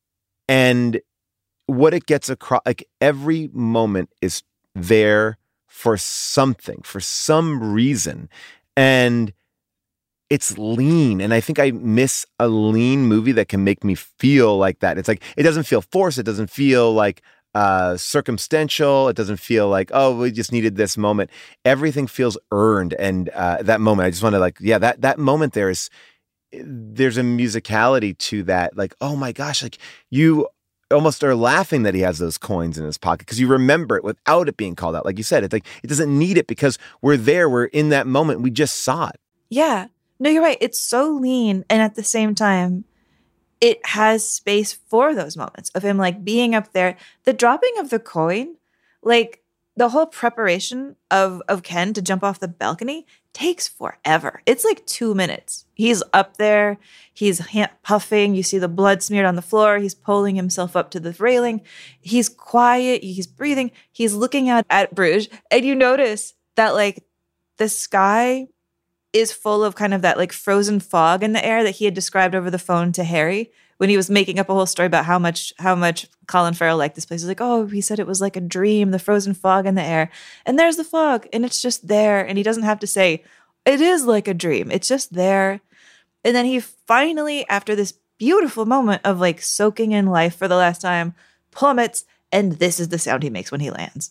and what it gets across, like every moment is there for something, for some reason, and it's lean. And I think I miss a lean movie that can make me feel like that. It's like it doesn't feel forced. It doesn't feel like uh, circumstantial. It doesn't feel like, oh, we just needed this moment. Everything feels earned. And uh, that moment, I just want to like, yeah, that that moment there is, there's a musicality to that. Like, oh my gosh, like you almost are laughing that he has those coins in his pocket because you remember it without it being called out. Like you said, it's like it doesn't need it because we're there. We're in that moment. We just saw it. Yeah. No, you're right. It's so lean. And at the same time, it has space for those moments of him like being up there. The dropping of the coin, like the whole preparation of, of Ken to jump off the balcony takes forever. It's like two minutes. He's up there. He's hand puffing. You see the blood smeared on the floor. He's pulling himself up to the railing. He's quiet. He's breathing. He's looking out at Bruges. And you notice that like the sky is full of kind of that like frozen fog in the air that he had described over the phone to Harry when he was making up a whole story about how much how much Colin Farrell liked this place. He's like, oh, he said it was like a dream, the frozen fog in the air. And there's the fog, and it's just there. And he doesn't have to say, it is like a dream. It's just there. And then he finally, after this beautiful moment of like soaking in life for the last time, plummets, and this is the sound he makes when he lands.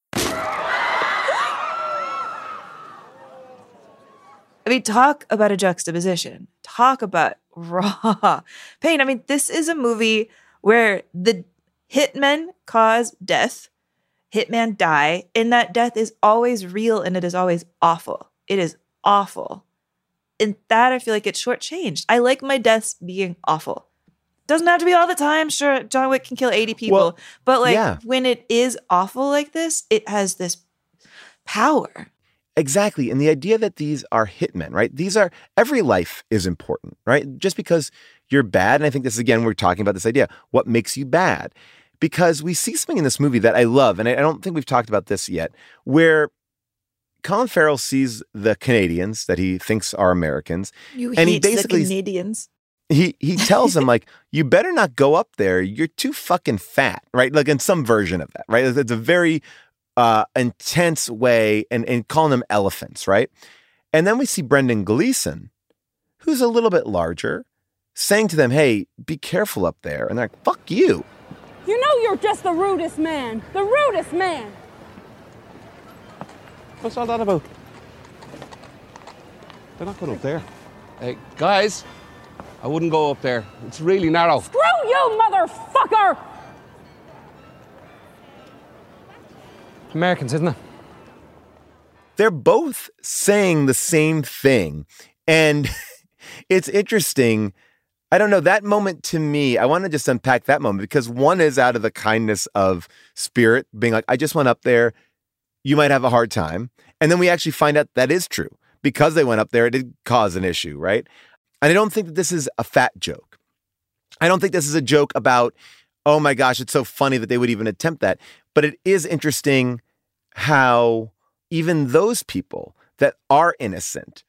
I mean, talk about a juxtaposition. Talk about raw pain. I mean, this is a movie where the hitmen cause death, hitmen die, and that death is always real and it is always awful. It is awful. And that, I feel like it's shortchanged. I like my deaths being awful. Doesn't have to be all the time. Sure, John Wick can kill eighty people. Well, but like yeah. when it is awful like this, it has this power. Exactly. And the idea that these are hitmen, right? These are, every life is important, right? Just because you're bad, and I think this, again, we're talking about this idea, what makes you bad? Because we see something in this movie that I love, and I don't think we've talked about this yet, where Colin Farrell sees the Canadians that he thinks are Americans. You and hate he basically, the Canadians. He he tells them, like, you better not go up there. You're too fucking fat, right? Like in some version of that, right? It's a very uh, intense way, and, and calling them elephants, right? And then we see Brendan Gleeson, who's a little bit larger, saying to them, hey, be careful up there. And they're like, fuck you. You know you're just the rudest man. The rudest man. What's all that about? They're not going up there. Hey, guys, I wouldn't go up there. It's really narrow. Screw you, motherfucker! Americans, isn't it? They're both saying the same thing. And it's interesting. I don't know, that moment to me, I want to just unpack that moment because one is out of the kindness of spirit, being like, I just went up there. You might have a hard time. And then we actually find out that is true. Because they went up there, it did cause an issue, right? And I don't think that this is a fat joke. I don't think this is a joke about, oh my gosh, it's so funny that they would even attempt that. But it is interesting how even those people that are innocent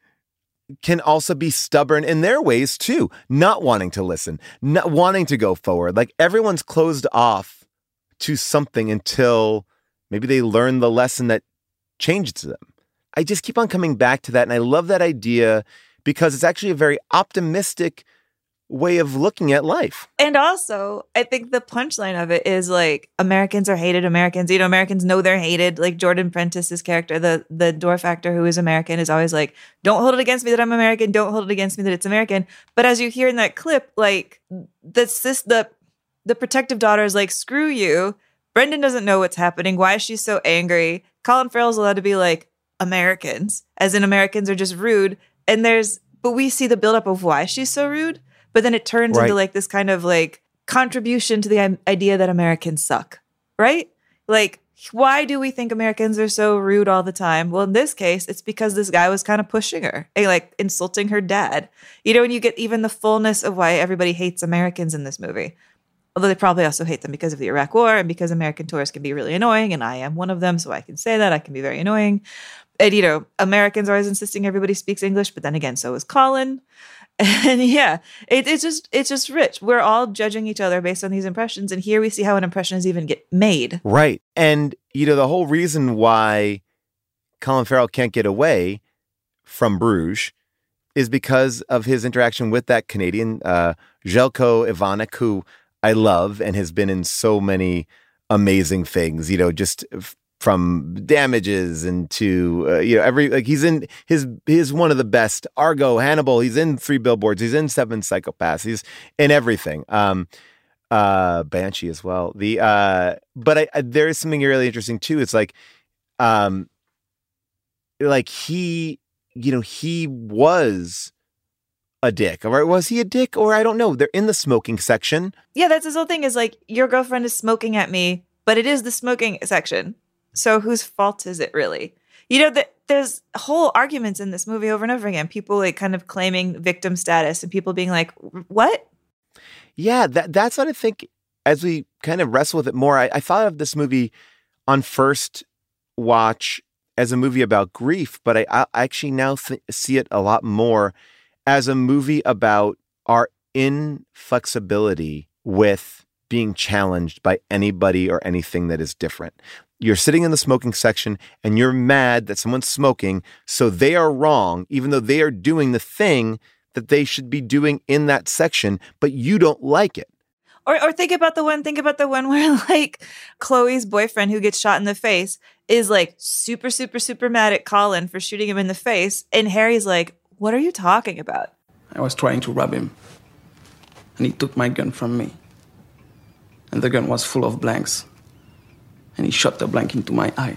can also be stubborn in their ways too, not wanting to listen, not wanting to go forward. Like everyone's closed off to something until maybe they learn the lesson that changed them. I just keep on coming back to that. And I love that idea because it's actually a very optimistic way of looking at life. And also, I think the punchline of it is like Americans are hated Americans. You know, Americans know they're hated. Like Jordan Prentice's character, the the dwarf actor who is American, is always like, don't hold it against me that I'm American. Don't hold it against me that it's American. But as you hear in that clip, like the sis, the the protective daughter is like, screw you. Brendan doesn't know what's happening. Why is she so angry? Colin Farrell's allowed to be like, Americans, as in Americans are just rude. And there's, but we see the buildup of why she's so rude. But then it turns right. into like this kind of like contribution to the idea that Americans suck, right? Like, why do we think Americans are so rude all the time? Well, in this case, it's because this guy was kind of pushing her, and like insulting her dad. You know, and you get even the fullness of why everybody hates Americans in this movie. Although they probably also hate them because of the Iraq War and because American tourists can be really annoying, and I am one of them, so I can say that. I can be very annoying. And, you know, Americans are always insisting everybody speaks English, but then again, so is Colin. And yeah, it, it's just it's just rich. We're all judging each other based on these impressions, and here we see how an impression is even get made. Right. And, you know, the whole reason why Colin Farrell can't get away from Bruges is because of his interaction with that Canadian, uh, Željko Ivanek, who I love and has been in so many amazing things, you know, just f- from Damages and to, uh, you know, every, like he's in his, he's one of the best. Argo, Hannibal, he's in Three Billboards, he's in Seven Psychopaths, he's in everything. Um, uh, Banshee as well. The, uh, but I, I, there is something really interesting too. It's like, um, like he, you know, he was a dick, or was he a dick? Or I don't know. They're in the smoking section. Yeah, that's his whole thing is like, your girlfriend is smoking at me, but it is the smoking section. So whose fault is it really? You know, the, there's whole arguments in this movie over and over again. People like kind of claiming victim status and people being like, what? Yeah, that that's what I think as we kind of wrestle with it more. I, I thought of this movie on first watch as a movie about grief, but I, I actually now th- see it a lot more as a movie about our inflexibility with being challenged by anybody or anything that is different. You're sitting in the smoking section and you're mad that someone's smoking, so they are wrong, even though they are doing the thing that they should be doing in that section, but you don't like it. Or or think about the one, think about the one where like Chloe's boyfriend who gets shot in the face is like super, super, super mad at Colin for shooting him in the face. And Harry's like, what are you talking about? I was trying to rob him, and he took my gun from me. And the gun was full of blanks. And he shot the blank into my eye.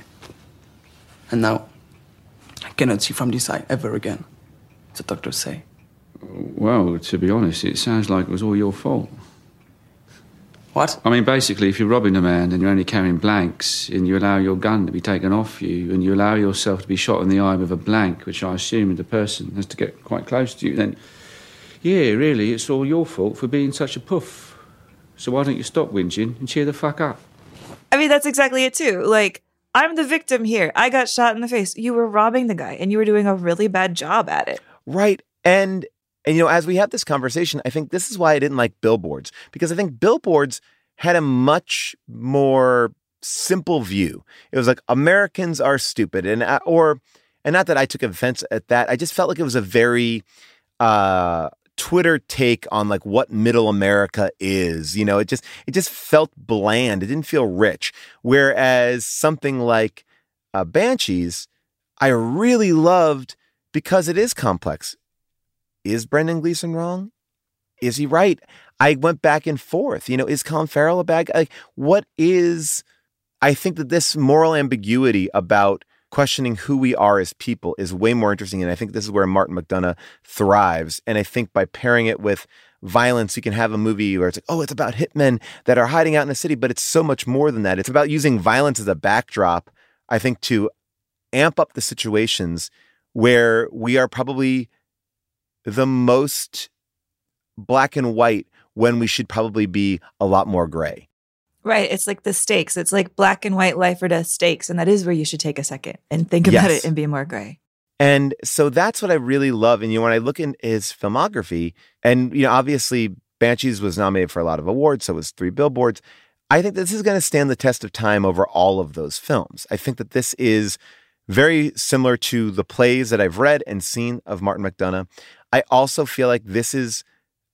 And now, I cannot see from this eye ever again, the doctors say. Well, to be honest, it sounds like it was all your fault. What? I mean, basically, if you're robbing a man and you're only carrying blanks and you allow your gun to be taken off you and you allow yourself to be shot in the eye with a blank, which I assume the person has to get quite close to you, then, yeah, really, it's all your fault for being such a puff. So why don't you stop whinging and cheer the fuck up? I mean, that's exactly it, too. Like, I'm the victim here. I got shot in the face. You were robbing the guy, and you were doing a really bad job at it. Right. And, and, you know, as we have this conversation, I think this is why I didn't like Billboards. Because I think Billboards had a much more simple view. It was like, Americans are stupid. And, or, and not that I took offense at that. I just felt like it was a very uh, Twitter take on like what middle America is. You know, it just, it just felt bland. It didn't feel rich. Whereas something like uh, Banshees, I really loved because it is complex. Is Brendan Gleeson wrong? Is he right? I went back and forth. You know, is Colin Farrell a bad guy? Like, what is... I think that this moral ambiguity about questioning who we are as people is way more interesting. And I think this is where Martin McDonagh thrives. And I think by pairing it with violence, you can have a movie where it's like, oh, it's about hitmen that are hiding out in the city, but it's so much more than that. It's about using violence as a backdrop, I think, to amp up the situations where we are probably the most black and white when we should probably be a lot more gray. Right. It's like the stakes. It's like black and white life or death stakes. And that is where you should take a second and think about Yes. it and be more gray. And so that's what I really love. And, you know, when I look in his filmography, and, you know, obviously Banshees was nominated for a lot of awards, so was Three Billboards. I think this is going to stand the test of time over all of those films. I think that this is very similar to the plays that I've read and seen of Martin McDonagh. I also feel like this is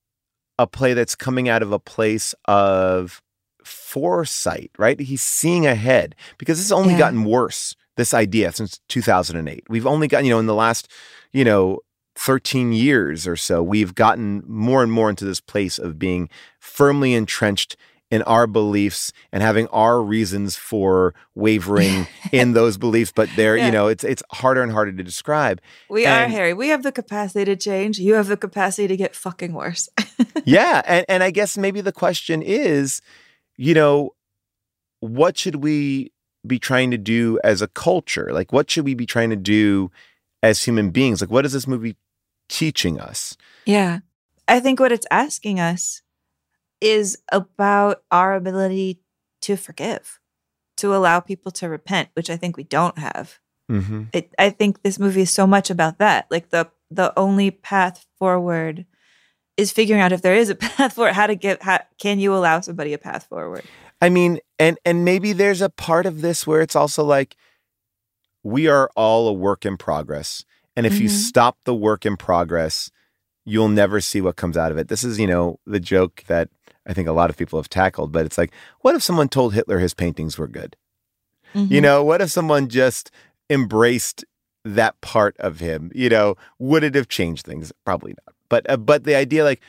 a play that's coming out of a place of foresight, right? He's seeing ahead, because this has only Yeah. gotten worse, this idea, since two thousand eight. We've only gotten, you know, in the last, you know, thirteen years or so, we've gotten more and more into this place of being firmly entrenched in our beliefs and having our reasons for wavering in those beliefs. But they're, Yeah. you know, it's it's harder and harder to describe. We are, And- Harry. We have the capacity to change. You have the capacity to get fucking worse. Yeah. And, and I guess maybe the question is, you know, what should we be trying to do as a culture? Like, what should we be trying to do as human beings? Like, what is this movie teaching us? Yeah. I think what it's asking us is about our ability to forgive, to allow people to repent, which I think we don't have. Mm-hmm. It, I think this movie is so much about that. Like the the only path forward is figuring out if there is a path forward. How to get? How, can you allow somebody a path forward? I mean, and and maybe there's a part of this where it's also like, we are all a work in progress. And if you Mhm. stop the work in progress, you'll never see what comes out of it. This is, you know, the joke that I think a lot of people have tackled, but it's like, what if someone told Hitler his paintings were good? You Mhm. know, what if someone just embraced that part of him? You know, would it have changed things? Probably not. But uh, but the idea, like,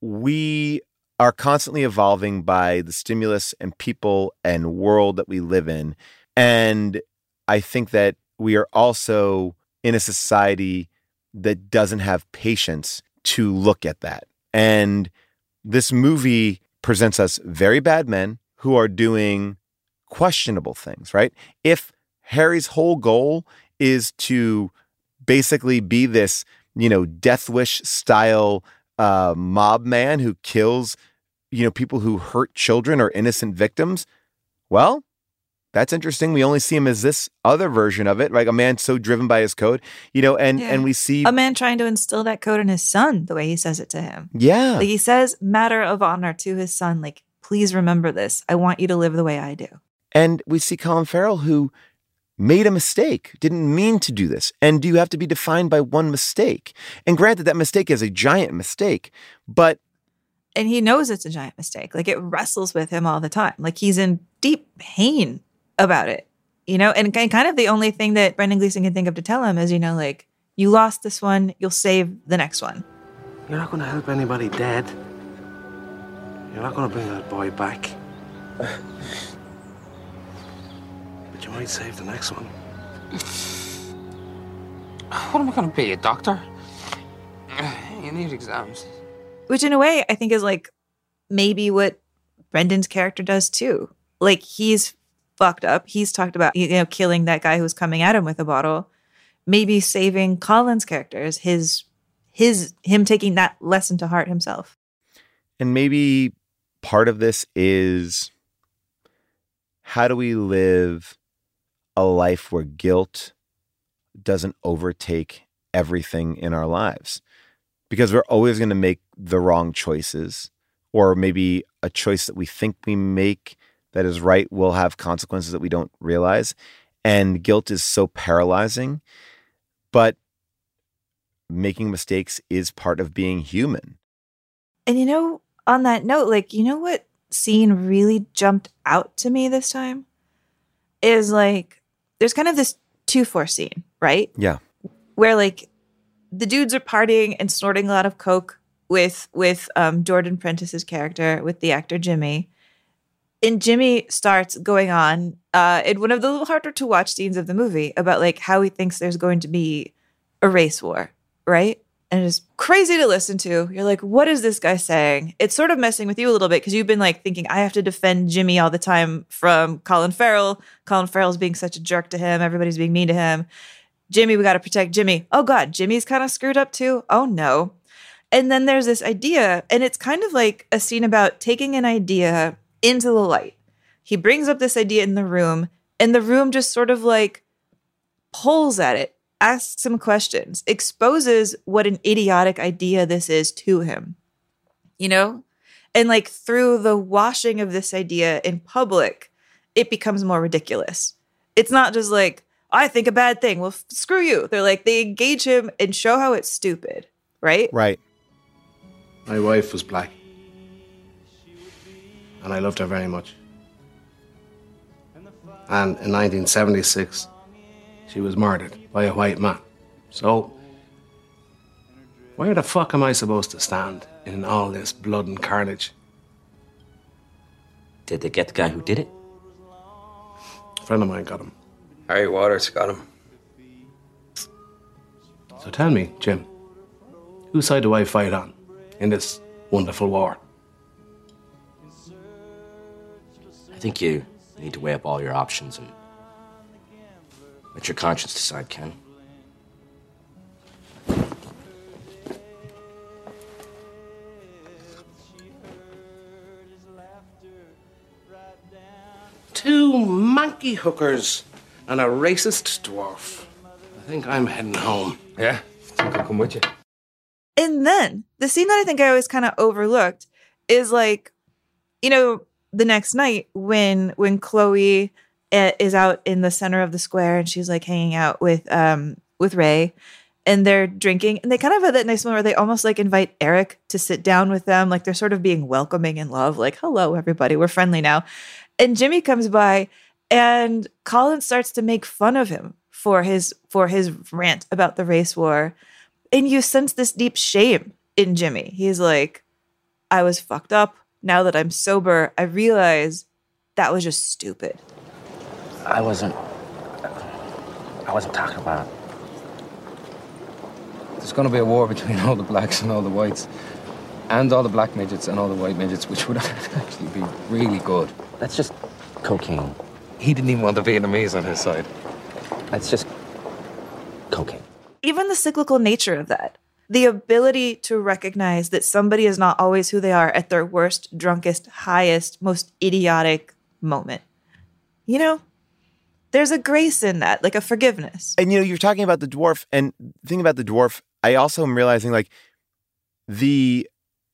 we are constantly evolving by the stimulus and people and world that we live in. And I think that we are also in a society that doesn't have patience to look at that. And this movie presents us very bad men who are doing questionable things, right? If Harry's whole goal is to basically be this, you know, Death Wish style uh, mob man who kills, you know, people who hurt children or innocent victims, well, that's interesting. We only see him as this other version of it, like a man so driven by his code, you know, and, Yeah. and we see A man trying to instill that code in his son, the way he says it to him. Yeah. Like he says matter of honor to his son, like, please remember this. I want you to live the way I do. And we see Colin Farrell, who made a mistake, didn't mean to do this. And do you have to be defined by one mistake? And granted, that mistake is a giant mistake, but And he knows it's a giant mistake. Like it wrestles with him all the time. Like he's in deep pain about it, you know? And ki- kind of the only thing that Brendan Gleeson can think of to tell him is, you know, like, you lost this one, you'll save the next one. You're not going to help anybody dead. You're not going to bring that boy back. But you might save the next one. What am I going to be, a doctor? You need exams. Which in a way, I think is like maybe what Brendan's character does too. Like he's fucked up. He's talked about, you know, killing that guy who was coming at him with a bottle. Maybe saving Colin's character is his, his, him taking that lesson to heart himself. And maybe part of this is, how do we live a life where guilt doesn't overtake everything in our lives? Because we're always going to make the wrong choices, or maybe a choice that we think we make that is right will have consequences that we don't realize. And guilt is so paralyzing, but making mistakes is part of being human. And you know, on that note, like, you know what scene really jumped out to me this time? Is like, there's kind of this two four scene, right? Yeah. Where like the dudes are partying and snorting a lot of coke with with um, Jordan Prentice's character, with the actor Jimmy. And Jimmy starts going on uh, in one of the little harder to watch scenes of the movie about like how he thinks there's going to be a race war, right? And it's crazy to listen to. You're like, what is this guy saying? It's sort of messing with you a little bit because you've been like thinking, I have to defend Jimmy all the time from Colin Farrell. Colin Farrell's being such a jerk to him. Everybody's being mean to him. Jimmy, we got to protect Jimmy. Oh God, Jimmy's kind of screwed up too. Oh no. And then there's this idea, and it's kind of like a scene about taking an idea into the light. He brings up this idea in the room, and the room just sort of like pulls at it, asks him questions, exposes what an idiotic idea this is to him, you know? And like through the washing of this idea in public, it becomes more ridiculous. It's not just like, I think a bad thing. Well, f- screw you. They're like, they engage him and show how it's stupid, right? Right. My wife was black. And I loved her very much. And in nineteen seventy-six, she was murdered by a white man. So, where the fuck am I supposed to stand in all this blood and carnage? Did they get the guy who did it? A friend of mine got him. Harry Waters got him. So tell me, Jim, whose side do I fight on in this wonderful war? I think you need to weigh up all your options and let your conscience decide, Ken. Two manky hookers and a racist dwarf. I think I'm heading home. Yeah, I think I'll come with you. And then the scene that I think I always kind of overlooked is like, you know, the next night when when Chloe uh, is out in the center of the square and she's like hanging out with um with Ray, and they're drinking, and they kind of have that nice moment where they almost like invite Eric to sit down with them, like they're sort of being welcoming and love, like, hello everybody, we're friendly now. And Jimmy comes by, and Colin starts to make fun of him for his for his rant about the race war. And you sense this deep shame in Jimmy. He's like, I was fucked up. Now that I'm sober, I realize that was just stupid. I wasn't... I wasn't talking about... There's going to be a war between all the blacks and all the whites. And all the black midgets and all the white midgets, which would actually be really good. That's just cocaine. He didn't even want the Vietnamese on his side. That's just cocaine. Even the cyclical nature of that, the ability to recognize that somebody is not always who they are at their worst, drunkest, highest, most idiotic moment. You know, there's a grace in that, like a forgiveness. And, you know, you're talking about the dwarf, and the thing about the dwarf, I also am realizing, like, the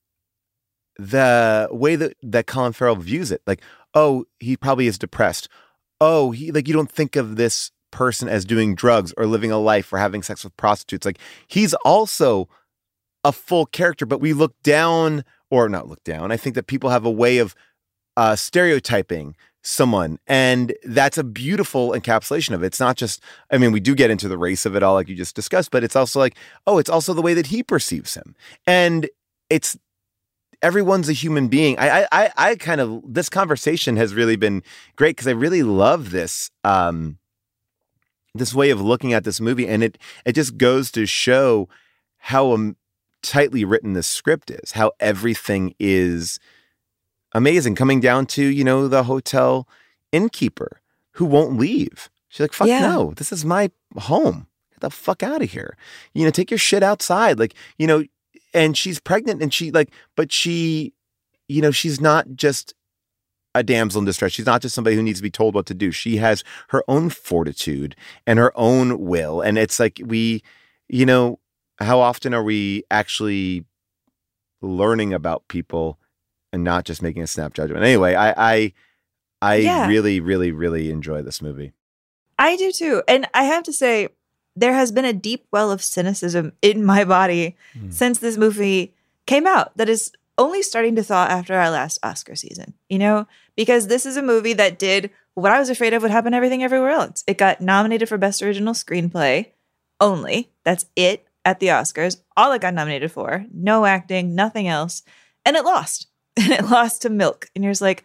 the way that, that Colin Farrell views it, like, oh, he probably is depressed. Oh, he, like, you don't think of this person as doing drugs or living a life or having sex with prostitutes. Like, he's also a full character, but we look down, or not look down. I think that people have a way of uh, stereotyping someone, and that's a beautiful encapsulation of it. It's not just, I mean, we do get into the race of it all, like you just discussed, but it's also like, oh, it's also the way that he perceives him. And it's, everyone's a human being. I, I, I kind of, this conversation has really been great because I really love this, um, this way of looking at this movie. And it, it just goes to show how um, tightly written this script is, how everything is amazing, coming down to, you know, the hotel innkeeper who won't leave. She's like, fuck yeah. no, this is my home. Get the fuck out of here. You know, take your shit outside. Like, you know, and she's pregnant, and she like, but she, you know, she's not just a damsel in distress. She's not just somebody who needs to be told what to do. She has her own fortitude and her own will. And it's like, we, you know, how often are we actually learning about people and not just making a snap judgment? Anyway, I, I, I yeah. really, really, really enjoy this movie. I do too. And I have to say, there has been a deep well of cynicism in my body mm. since this movie came out that is only starting to thaw after our last Oscar season, you know, because this is a movie that did what I was afraid of would happen everything everywhere else. It got nominated for Best Original Screenplay only. That's it at the Oscars. All it got nominated for. No acting, nothing else. And it lost. And it lost to Milk. And you're just like,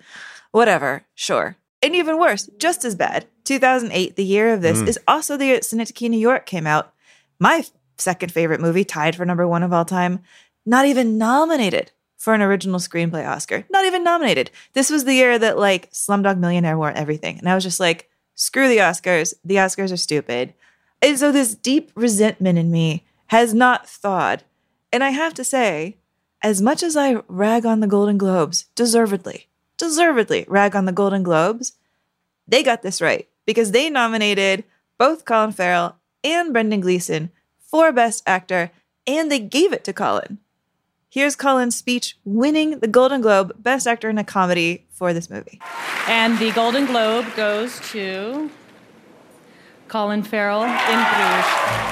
Whatever, sure. And even worse, just as bad, two thousand eight, the year of this, Mm. is also the year that Synecdoche, New York came out. My second favorite movie, tied for number one of all time, not even nominated for an original screenplay Oscar. Not even nominated. This was the year that, like, Slumdog Millionaire won everything. And I was just like, screw the Oscars. The Oscars are stupid. And so this deep resentment in me has not thawed. And I have to say, as much as I rag on the Golden Globes, deservedly, deservedly rag on the Golden Globes, they got this right because they nominated both Colin Farrell and Brendan Gleeson for Best Actor, and they gave it to Colin. Here's Colin's speech winning the Golden Globe Best Actor in a Comedy for this movie. And the Golden Globe goes to Colin Farrell in Bruges.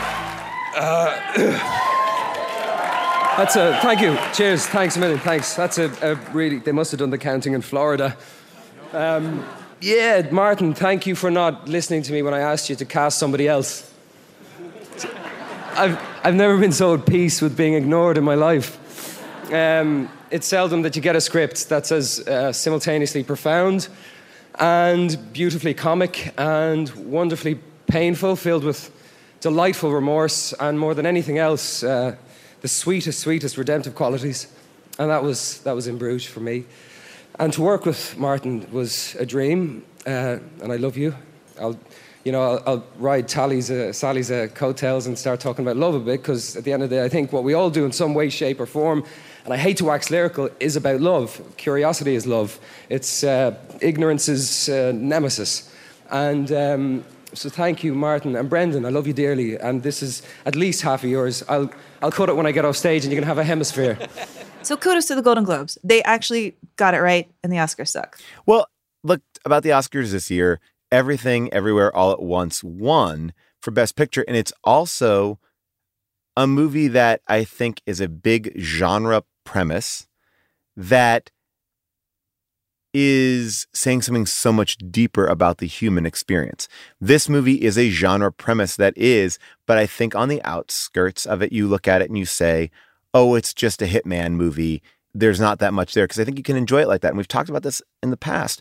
Uh, that's a thank you. Cheers. Thanks a million. Thanks. That's a, a really. They must have done the counting in Florida. Um, yeah, Martin. Thank you for not listening to me when I asked you to cast somebody else. I've I've never been so at peace with being ignored in my life. Um, it's seldom that you get a script that's as uh, simultaneously profound and beautifully comic and wonderfully painful, filled with delightful remorse and, more than anything else, uh, the sweetest, sweetest redemptive qualities. And that was that was in Bruges for me. And to work with Martin was a dream, uh, and I love you. I'll, you know, I'll, I'll ride Tally's, uh, Sally's uh, coattails and start talking about love a bit, because at the end of the day, I think what we all do in some way, shape, or form, and I hate to wax lyrical, is about love. Curiosity is love. It's uh, ignorance's uh, nemesis. And um, so thank you, Martin. And Brendan, I love you dearly. And this is at least half of yours. I'll, I'll cut it when I get off stage and you can have a hemisphere. So kudos to the Golden Globes. They actually got it right, and the Oscars suck. Well, look, about the Oscars this year, Everything, Everywhere, All at Once won for Best Picture. And it's also a movie that I think is a big genre premise that is saying something so much deeper about the human experience. This movie is a genre premise that is, but I think on the outskirts of it, you look at it and you say, oh, it's just a hitman movie. There's not that much there, because I think you can enjoy it like that. And we've talked about this in the past.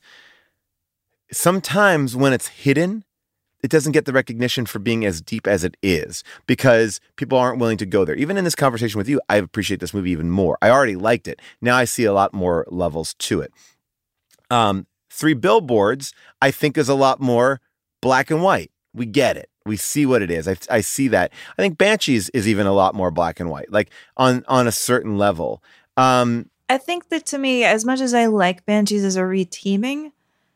Sometimes when it's hidden, it doesn't get the recognition for being as deep as it is, because people aren't willing to go there. Even in this conversation with you, I appreciate this movie even more. I already liked it. Now I see a lot more levels to it. Um, Three Billboards, I think, is a lot more black and white. We get it. We see what it is. I, I see that. I think Banshees is even a lot more black and white, like on, on a certain level. Um, I think that, to me, as much as I like Banshees as a reteaming,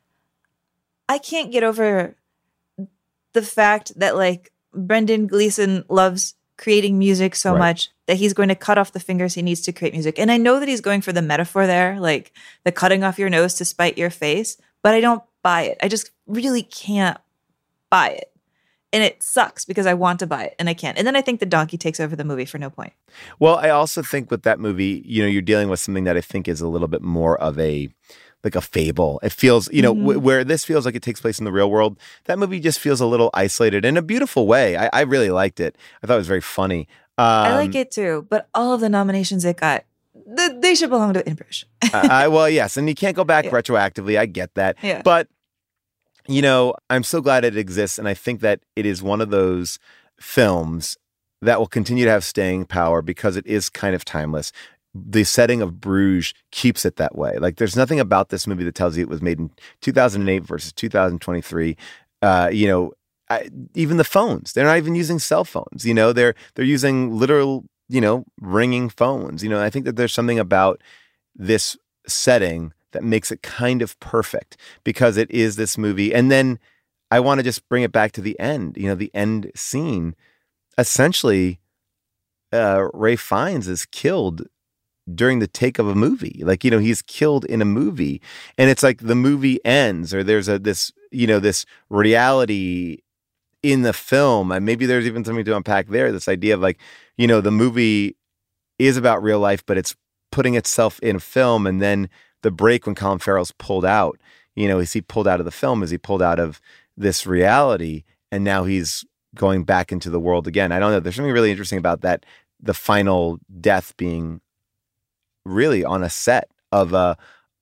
I can't get over the fact that, like, Brendan Gleeson loves creating music so Right. much that he's going to cut off the fingers he needs to create music. And I know that he's going for the metaphor there, like the cutting off your nose to spite your face, but I don't buy it. I just really can't buy it. And it sucks because I want to buy it and I can't. And then I think the donkey takes over the movie for no point. Well, I also think with that movie, you know, you're dealing with something that I think is a little bit more of a, like a fable. It feels, you know, Mhm. w- where this feels like it takes place in the real world, that movie just feels a little isolated in a beautiful way. I, I really liked it. I thought it was very funny. Um, I like it too, but all of the nominations it got, th- they should belong to In Bruges. I, I, well, yes, and you can't go back retroactively. I get that. Yeah. But, you know, I'm so glad it exists. And I think that it is one of those films that will continue to have staying power because it is kind of timeless. The setting of Bruges keeps it that way. Like, there's nothing about this movie that tells you it was made in two thousand eight versus two thousand twenty-three. Uh, you know, I, even the phones, they're not even using cell phones. You know, they're they're using literal, you know, ringing phones. You know, I think that there's something about this setting that makes it kind of perfect because it is this movie. And then I want to just bring it back to the end. You know, the end scene. Essentially, uh, Ralph Fiennes is killed during the take of a movie. Like, you know, he's killed in a movie, and it's like the movie ends, or there's a this, you know, this reality in the film, and maybe there's even something to unpack there. This idea of, like, you know, the movie is about real life, but it's putting itself in film, and then the break when Colin Farrell's pulled out. You know, is he pulled out of the film? Is he pulled out of this reality? And now he's going back into the world again. I don't know. There's something really interesting about that. The final death being really on a set of a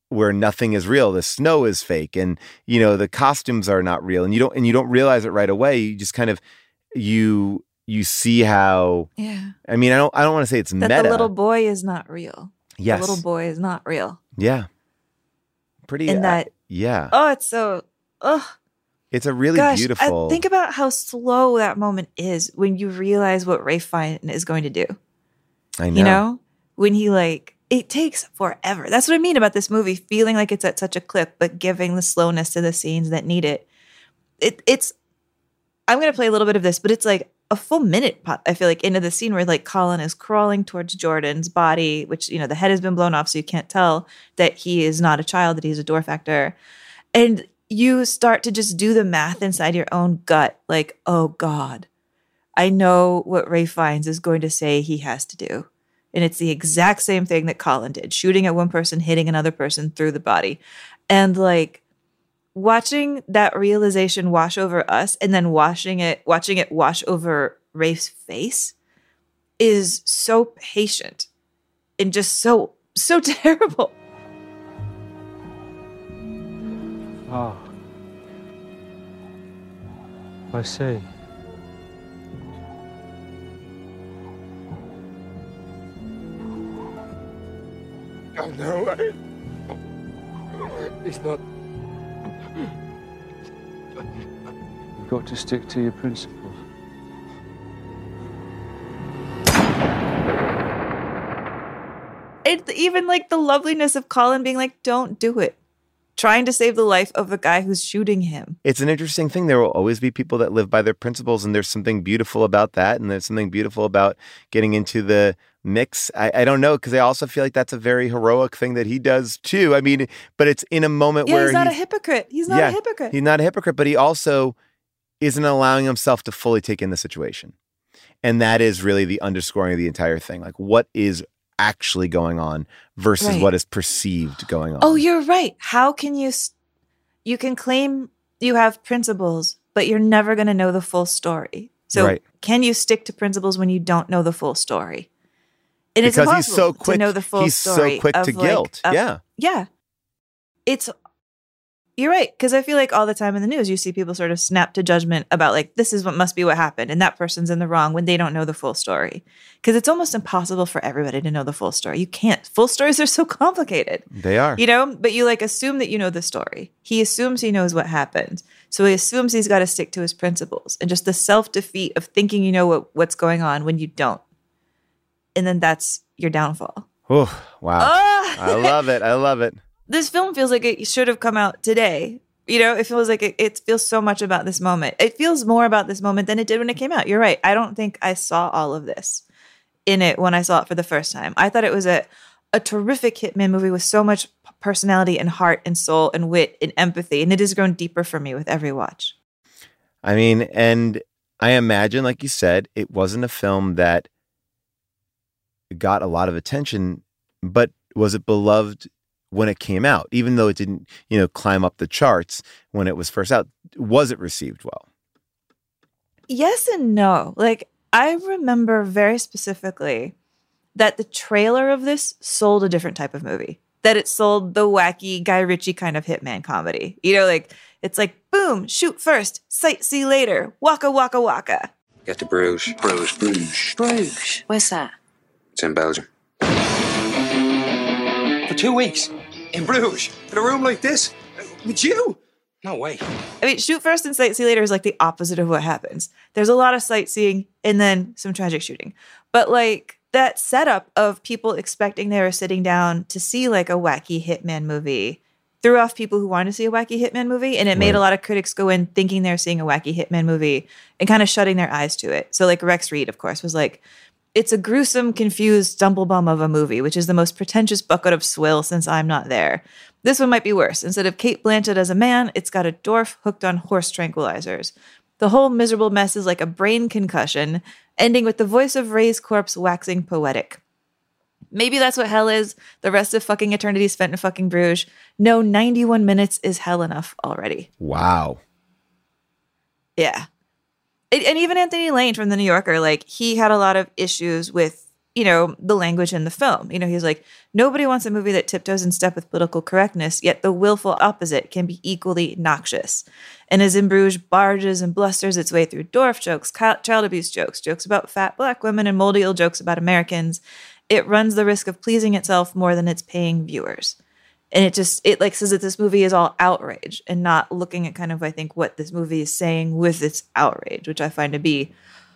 where nothing is real. The snow is fake, and you know the costumes are not real, and you don't and you don't realize it right away. You just kind of you you see how. Yeah. I mean, I don't I don't want to say it's That meta. the little boy is not real. Yes. The little boy is not real. Yeah. Pretty. And uh, that. yeah. Oh, it's so. Oh. It's a really Gosh, beautiful. I think about how slow that moment is when you realize what Ralph Fiennes is going to do. I know. You know, when he like. It takes forever. That's what I mean about this movie, feeling like it's at such a clip, but giving the slowness to the scenes that need it. It it's. I'm going to play a little bit of this, but it's like a full minute, I feel like, into the scene where like Colin is crawling towards Jordan's body, which, you know, the head has been blown off, so you can't tell that he is not a child, that he's a dwarf actor. And you start to just do the math inside your own gut, like, oh God, I know what Ralph Fiennes is going to say he has to do. And it's the exact same thing that Colin did, shooting at one person, hitting another person through the body. And like watching that realization wash over us and then watching it, watching it wash over Ralph's face is so patient and just so, so terrible. Ah. I see. Oh, no, I, it's not. You've got to stick to your principles. It's even like the loveliness of Colin being like, don't do it. Trying to save the life of the guy who's shooting him. It's an interesting thing. There will always be people that live by their principles, and there's something beautiful about that. And there's something beautiful about getting into the mix. I, I don't know, because I also feel like that's a very heroic thing that he does too. I mean, but it's in a moment yeah, where he's not he's, a hypocrite. He's not yeah, a hypocrite. He's not a hypocrite, but he also isn't allowing himself to fully take in the situation. And that is really the underscoring of the entire thing. Like, what is actually going on versus Right. what is perceived going on. Oh, you're right. How can you, s- you can claim you have principles, but you're never going to know the full story. So Right. can you stick to principles when you don't know the full story? And it's Because he's impossible so quick- to know the full he's so story. quick of, to like, guilt. of- Yeah. Yeah. It's, you're right. Because I feel like all the time in the news, you see people sort of snap to judgment about like, this is what must be what happened. And that person's in the wrong when they don't know the full story. Because it's almost impossible for everybody to know the full story. You can't. Full stories are so complicated. They are. You know, but you like assume that you know the story. He assumes he knows what happened. So he assumes he's got to stick to his principles, and just the self-defeat of thinking you know what, what's going on when you don't. And then that's your downfall. Oh, wow. Ah! I love it. I love it. This film feels like it should have come out today. You know, it feels like it, it feels so much about this moment. It feels more about this moment than it did when it came out. You're right. I don't think I saw all of this in it when I saw it for the first time. I thought it was a, a terrific Hitman movie with so much personality and heart and soul and wit and empathy. And it has grown deeper for me with every watch. I mean, and I imagine, like you said, it wasn't a film that got a lot of attention, but was it beloved when it came out? Even though it didn't, you know, climb up the charts when it was first out, was it received well? Yes and no. Like, I remember very specifically that the trailer of this sold a different type of movie. That it sold the wacky Guy Ritchie kind of Hitman comedy. You know, like, it's like, boom, shoot first, sightsee later, waka, waka, waka. Get to Bruges. Bruges. Bruges. Bruges. Where's that? It's in Belgium. For two weeks in Bruges, in a room like this, with you? No way. I mean, shoot first and sightsee later is like the opposite of what happens. There's a lot of sightseeing and then some tragic shooting. But like that setup of people expecting they were sitting down to see like a wacky Hitman movie threw off people who wanted to see a wacky Hitman movie. And it made Right. a lot of critics go in thinking they were seeing a wacky Hitman movie and kind of shutting their eyes to it. So like Rex Reed, of course, was like, it's a gruesome, confused stumblebum of a movie, which is the most pretentious bucket of swill since I'm not there. This one might be worse. Instead of Cate Blanchett as a man, it's got a dwarf hooked on horse tranquilizers. The whole miserable mess is like a brain concussion, ending with the voice of Ray's corpse waxing poetic. Maybe that's what hell is. The rest of fucking eternity spent in fucking Bruges. No, ninety-one minutes is hell enough already. Wow. Yeah. It, and even Anthony Lane from The New Yorker, like, he had a lot of issues with, you know, the language in the film. You know, he's like, nobody wants a movie that tiptoes in step with political correctness, yet the willful opposite can be equally noxious. And as In Bruges barges and blusters its way through dwarf jokes, child abuse jokes, jokes about fat black women, and moldy old jokes about Americans, it runs the risk of pleasing itself more than it's paying viewers. And it just, it like says that this movie is all outrage and not looking at kind of, I think, what this movie is saying with its outrage, which I find to be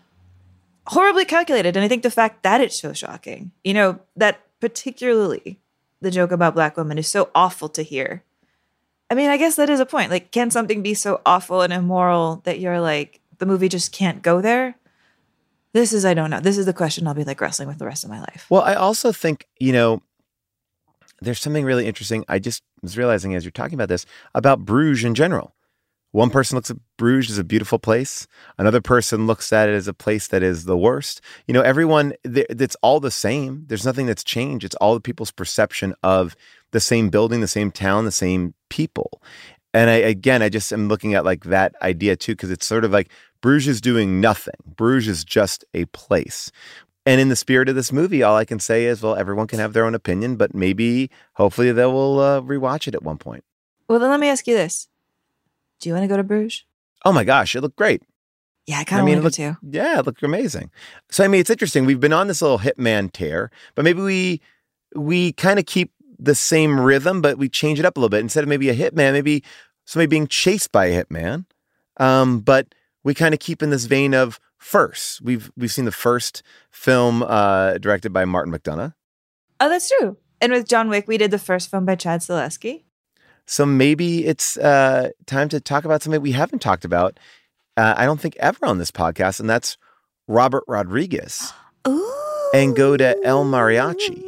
horribly calculated. And I think the fact that it's so shocking, you know, that particularly the joke about black women is so awful to hear. I mean, I guess that is a point. Like, can something be so awful and immoral that you're like, the movie just can't go there? This is, I don't know. This is the question I'll be like wrestling with the rest of my life. Well, I also think, you know, there's something really interesting. I just was realizing as you're talking about this, about Bruges in general. One person looks at Bruges as a beautiful place. Another person looks at it as a place that is the worst. You know, everyone, it's all the same. There's nothing that's changed. It's all the people's perception of the same building, the same town, the same people. And I, again, I just am looking at like that idea too, because it's sort of like Bruges is doing nothing. Bruges is just a place. And in the spirit of this movie, all I can say is, well, everyone can have their own opinion, but maybe, hopefully, they will uh, rewatch it at one point. Well, then let me ask you this. Do you want to go to Bruges? Oh my gosh, it looked great. Yeah, I kind of I mean, want to looked, too. Yeah, it looked amazing. So, I mean, it's interesting. We've been on this little Hitman tear, but maybe we we kind of keep the same rhythm, but we change it up a little bit. Instead of maybe a hitman, maybe somebody being chased by a hitman. Um, but we kind of keep in this vein of First. We've we've seen the first film uh, directed by Martin McDonagh. Oh, that's true. And with John Wick, we did the first film by Chad Stahelski. So maybe it's uh, time to talk about something we haven't talked about, uh, I don't think ever on this podcast, and that's Robert Rodriguez. Ooh. And go to El Mariachi.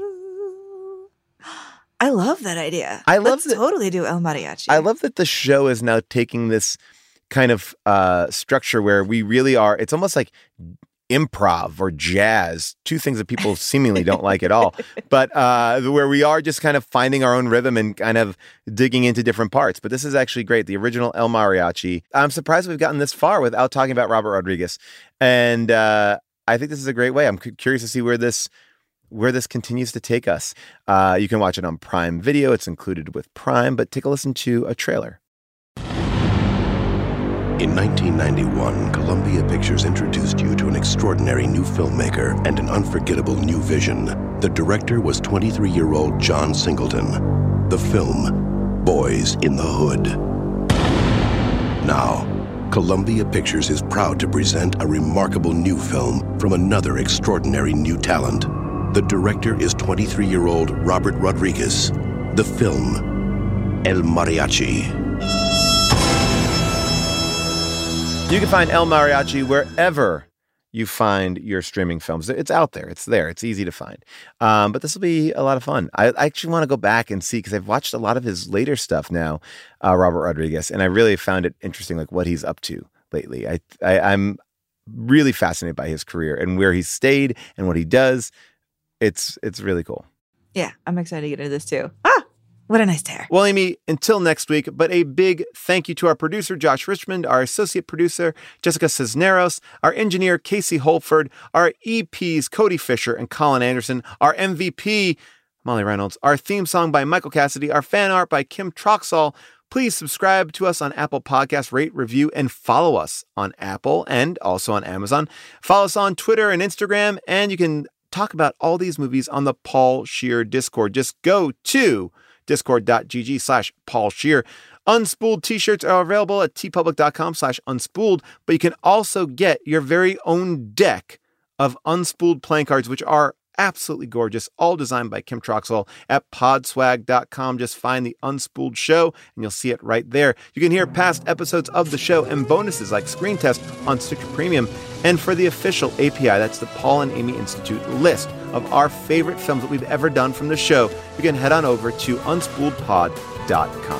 I love that idea. I love Let's that, totally do El Mariachi. I love that the show is now taking this kind of uh, structure where we really are, it's almost like improv or jazz, two things that people seemingly don't like at all, but uh, where we are just kind of finding our own rhythm and kind of digging into different parts. But this is actually great. The original El Mariachi. I'm surprised we've gotten this far without talking about Robert Rodriguez. And uh, I think this is a great way. I'm c- curious to see where this where this continues to take us. Uh, you can watch it on Prime Video. It's included with Prime, but take a listen to a trailer. In nineteen ninety-one, Columbia Pictures introduced you to an extraordinary new filmmaker and an unforgettable new vision. The director was twenty-three-year-old John Singleton. The film, Boys in the Hood. Now, Columbia Pictures is proud to present a remarkable new film from another extraordinary new talent. The director is twenty-three-year-old Robert Rodriguez. The film, El Mariachi. You can find El Mariachi wherever you find your streaming films. It's out there. It's there. It's easy to find. Um, but this will be a lot of fun. I, I actually want to go back and see, because I've watched a lot of his later stuff now, uh, Robert Rodriguez, and I really found it interesting, like what he's up to lately. I, I, I'm really fascinated by his career and where he's stayed and what he does. It's it's really cool. Yeah, I'm excited to get into this too. Ah! What a nice tear. Well, Amy, until next week, but a big thank you to our producer, Josh Richmond, our associate producer, Jessica Cisneros, our engineer, Casey Holford, our E Ps, Cody Fisher and Colin Anderson, our M V P, Molly Reynolds, our theme song by Michael Cassidy, our fan art by Kim Troxall. Please subscribe to us on Apple Podcasts, rate, review, and follow us on Apple and also on Amazon. Follow us on Twitter and Instagram, and you can talk about all these movies on the Paul Scheer Discord. Just go to discord.gg slash Paul Scheer. Unspooled t-shirts are available at tpublic.com slash unspooled, but you can also get your very own deck of unspooled playing cards, which are absolutely gorgeous, all designed by Kim Troxall at podswag dot com. Just find the Unspooled Show and you'll see it right there. You can hear past episodes of the show and bonuses like Screen Test on Stitcher Premium. And for the official A P I, that's the Paul and Amy Institute list of our favorite films that we've ever done from the show, you can head on over to unspooled pod dot com.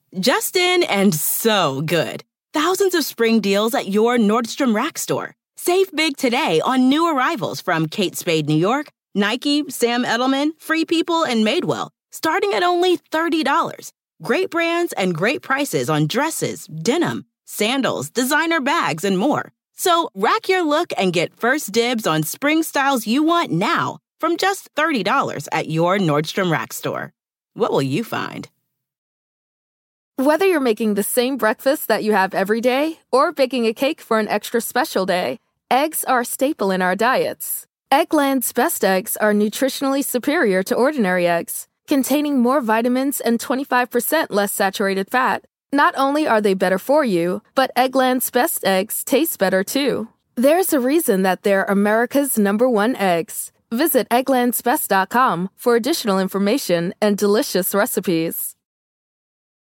Just in and so good. Thousands of spring deals at your Nordstrom Rack store. Save big today on new arrivals from Kate Spade New York, Nike, Sam Edelman, Free People, and Madewell, starting at only thirty dollars. Great brands and great prices on dresses, denim, sandals, designer bags, and more. So rack your look and get first dibs on spring styles you want now from just thirty dollars at your Nordstrom Rack store. What will you find? Whether you're making the same breakfast that you have every day or baking a cake for an extra special day, eggs are a staple in our diets. Eggland's Best Eggs are nutritionally superior to ordinary eggs, containing more vitamins and twenty-five percent less saturated fat. Not only are they better for you, but Eggland's Best Eggs taste better too. There's a reason that they're America's number one eggs. Visit egglands best dot com for additional information and delicious recipes.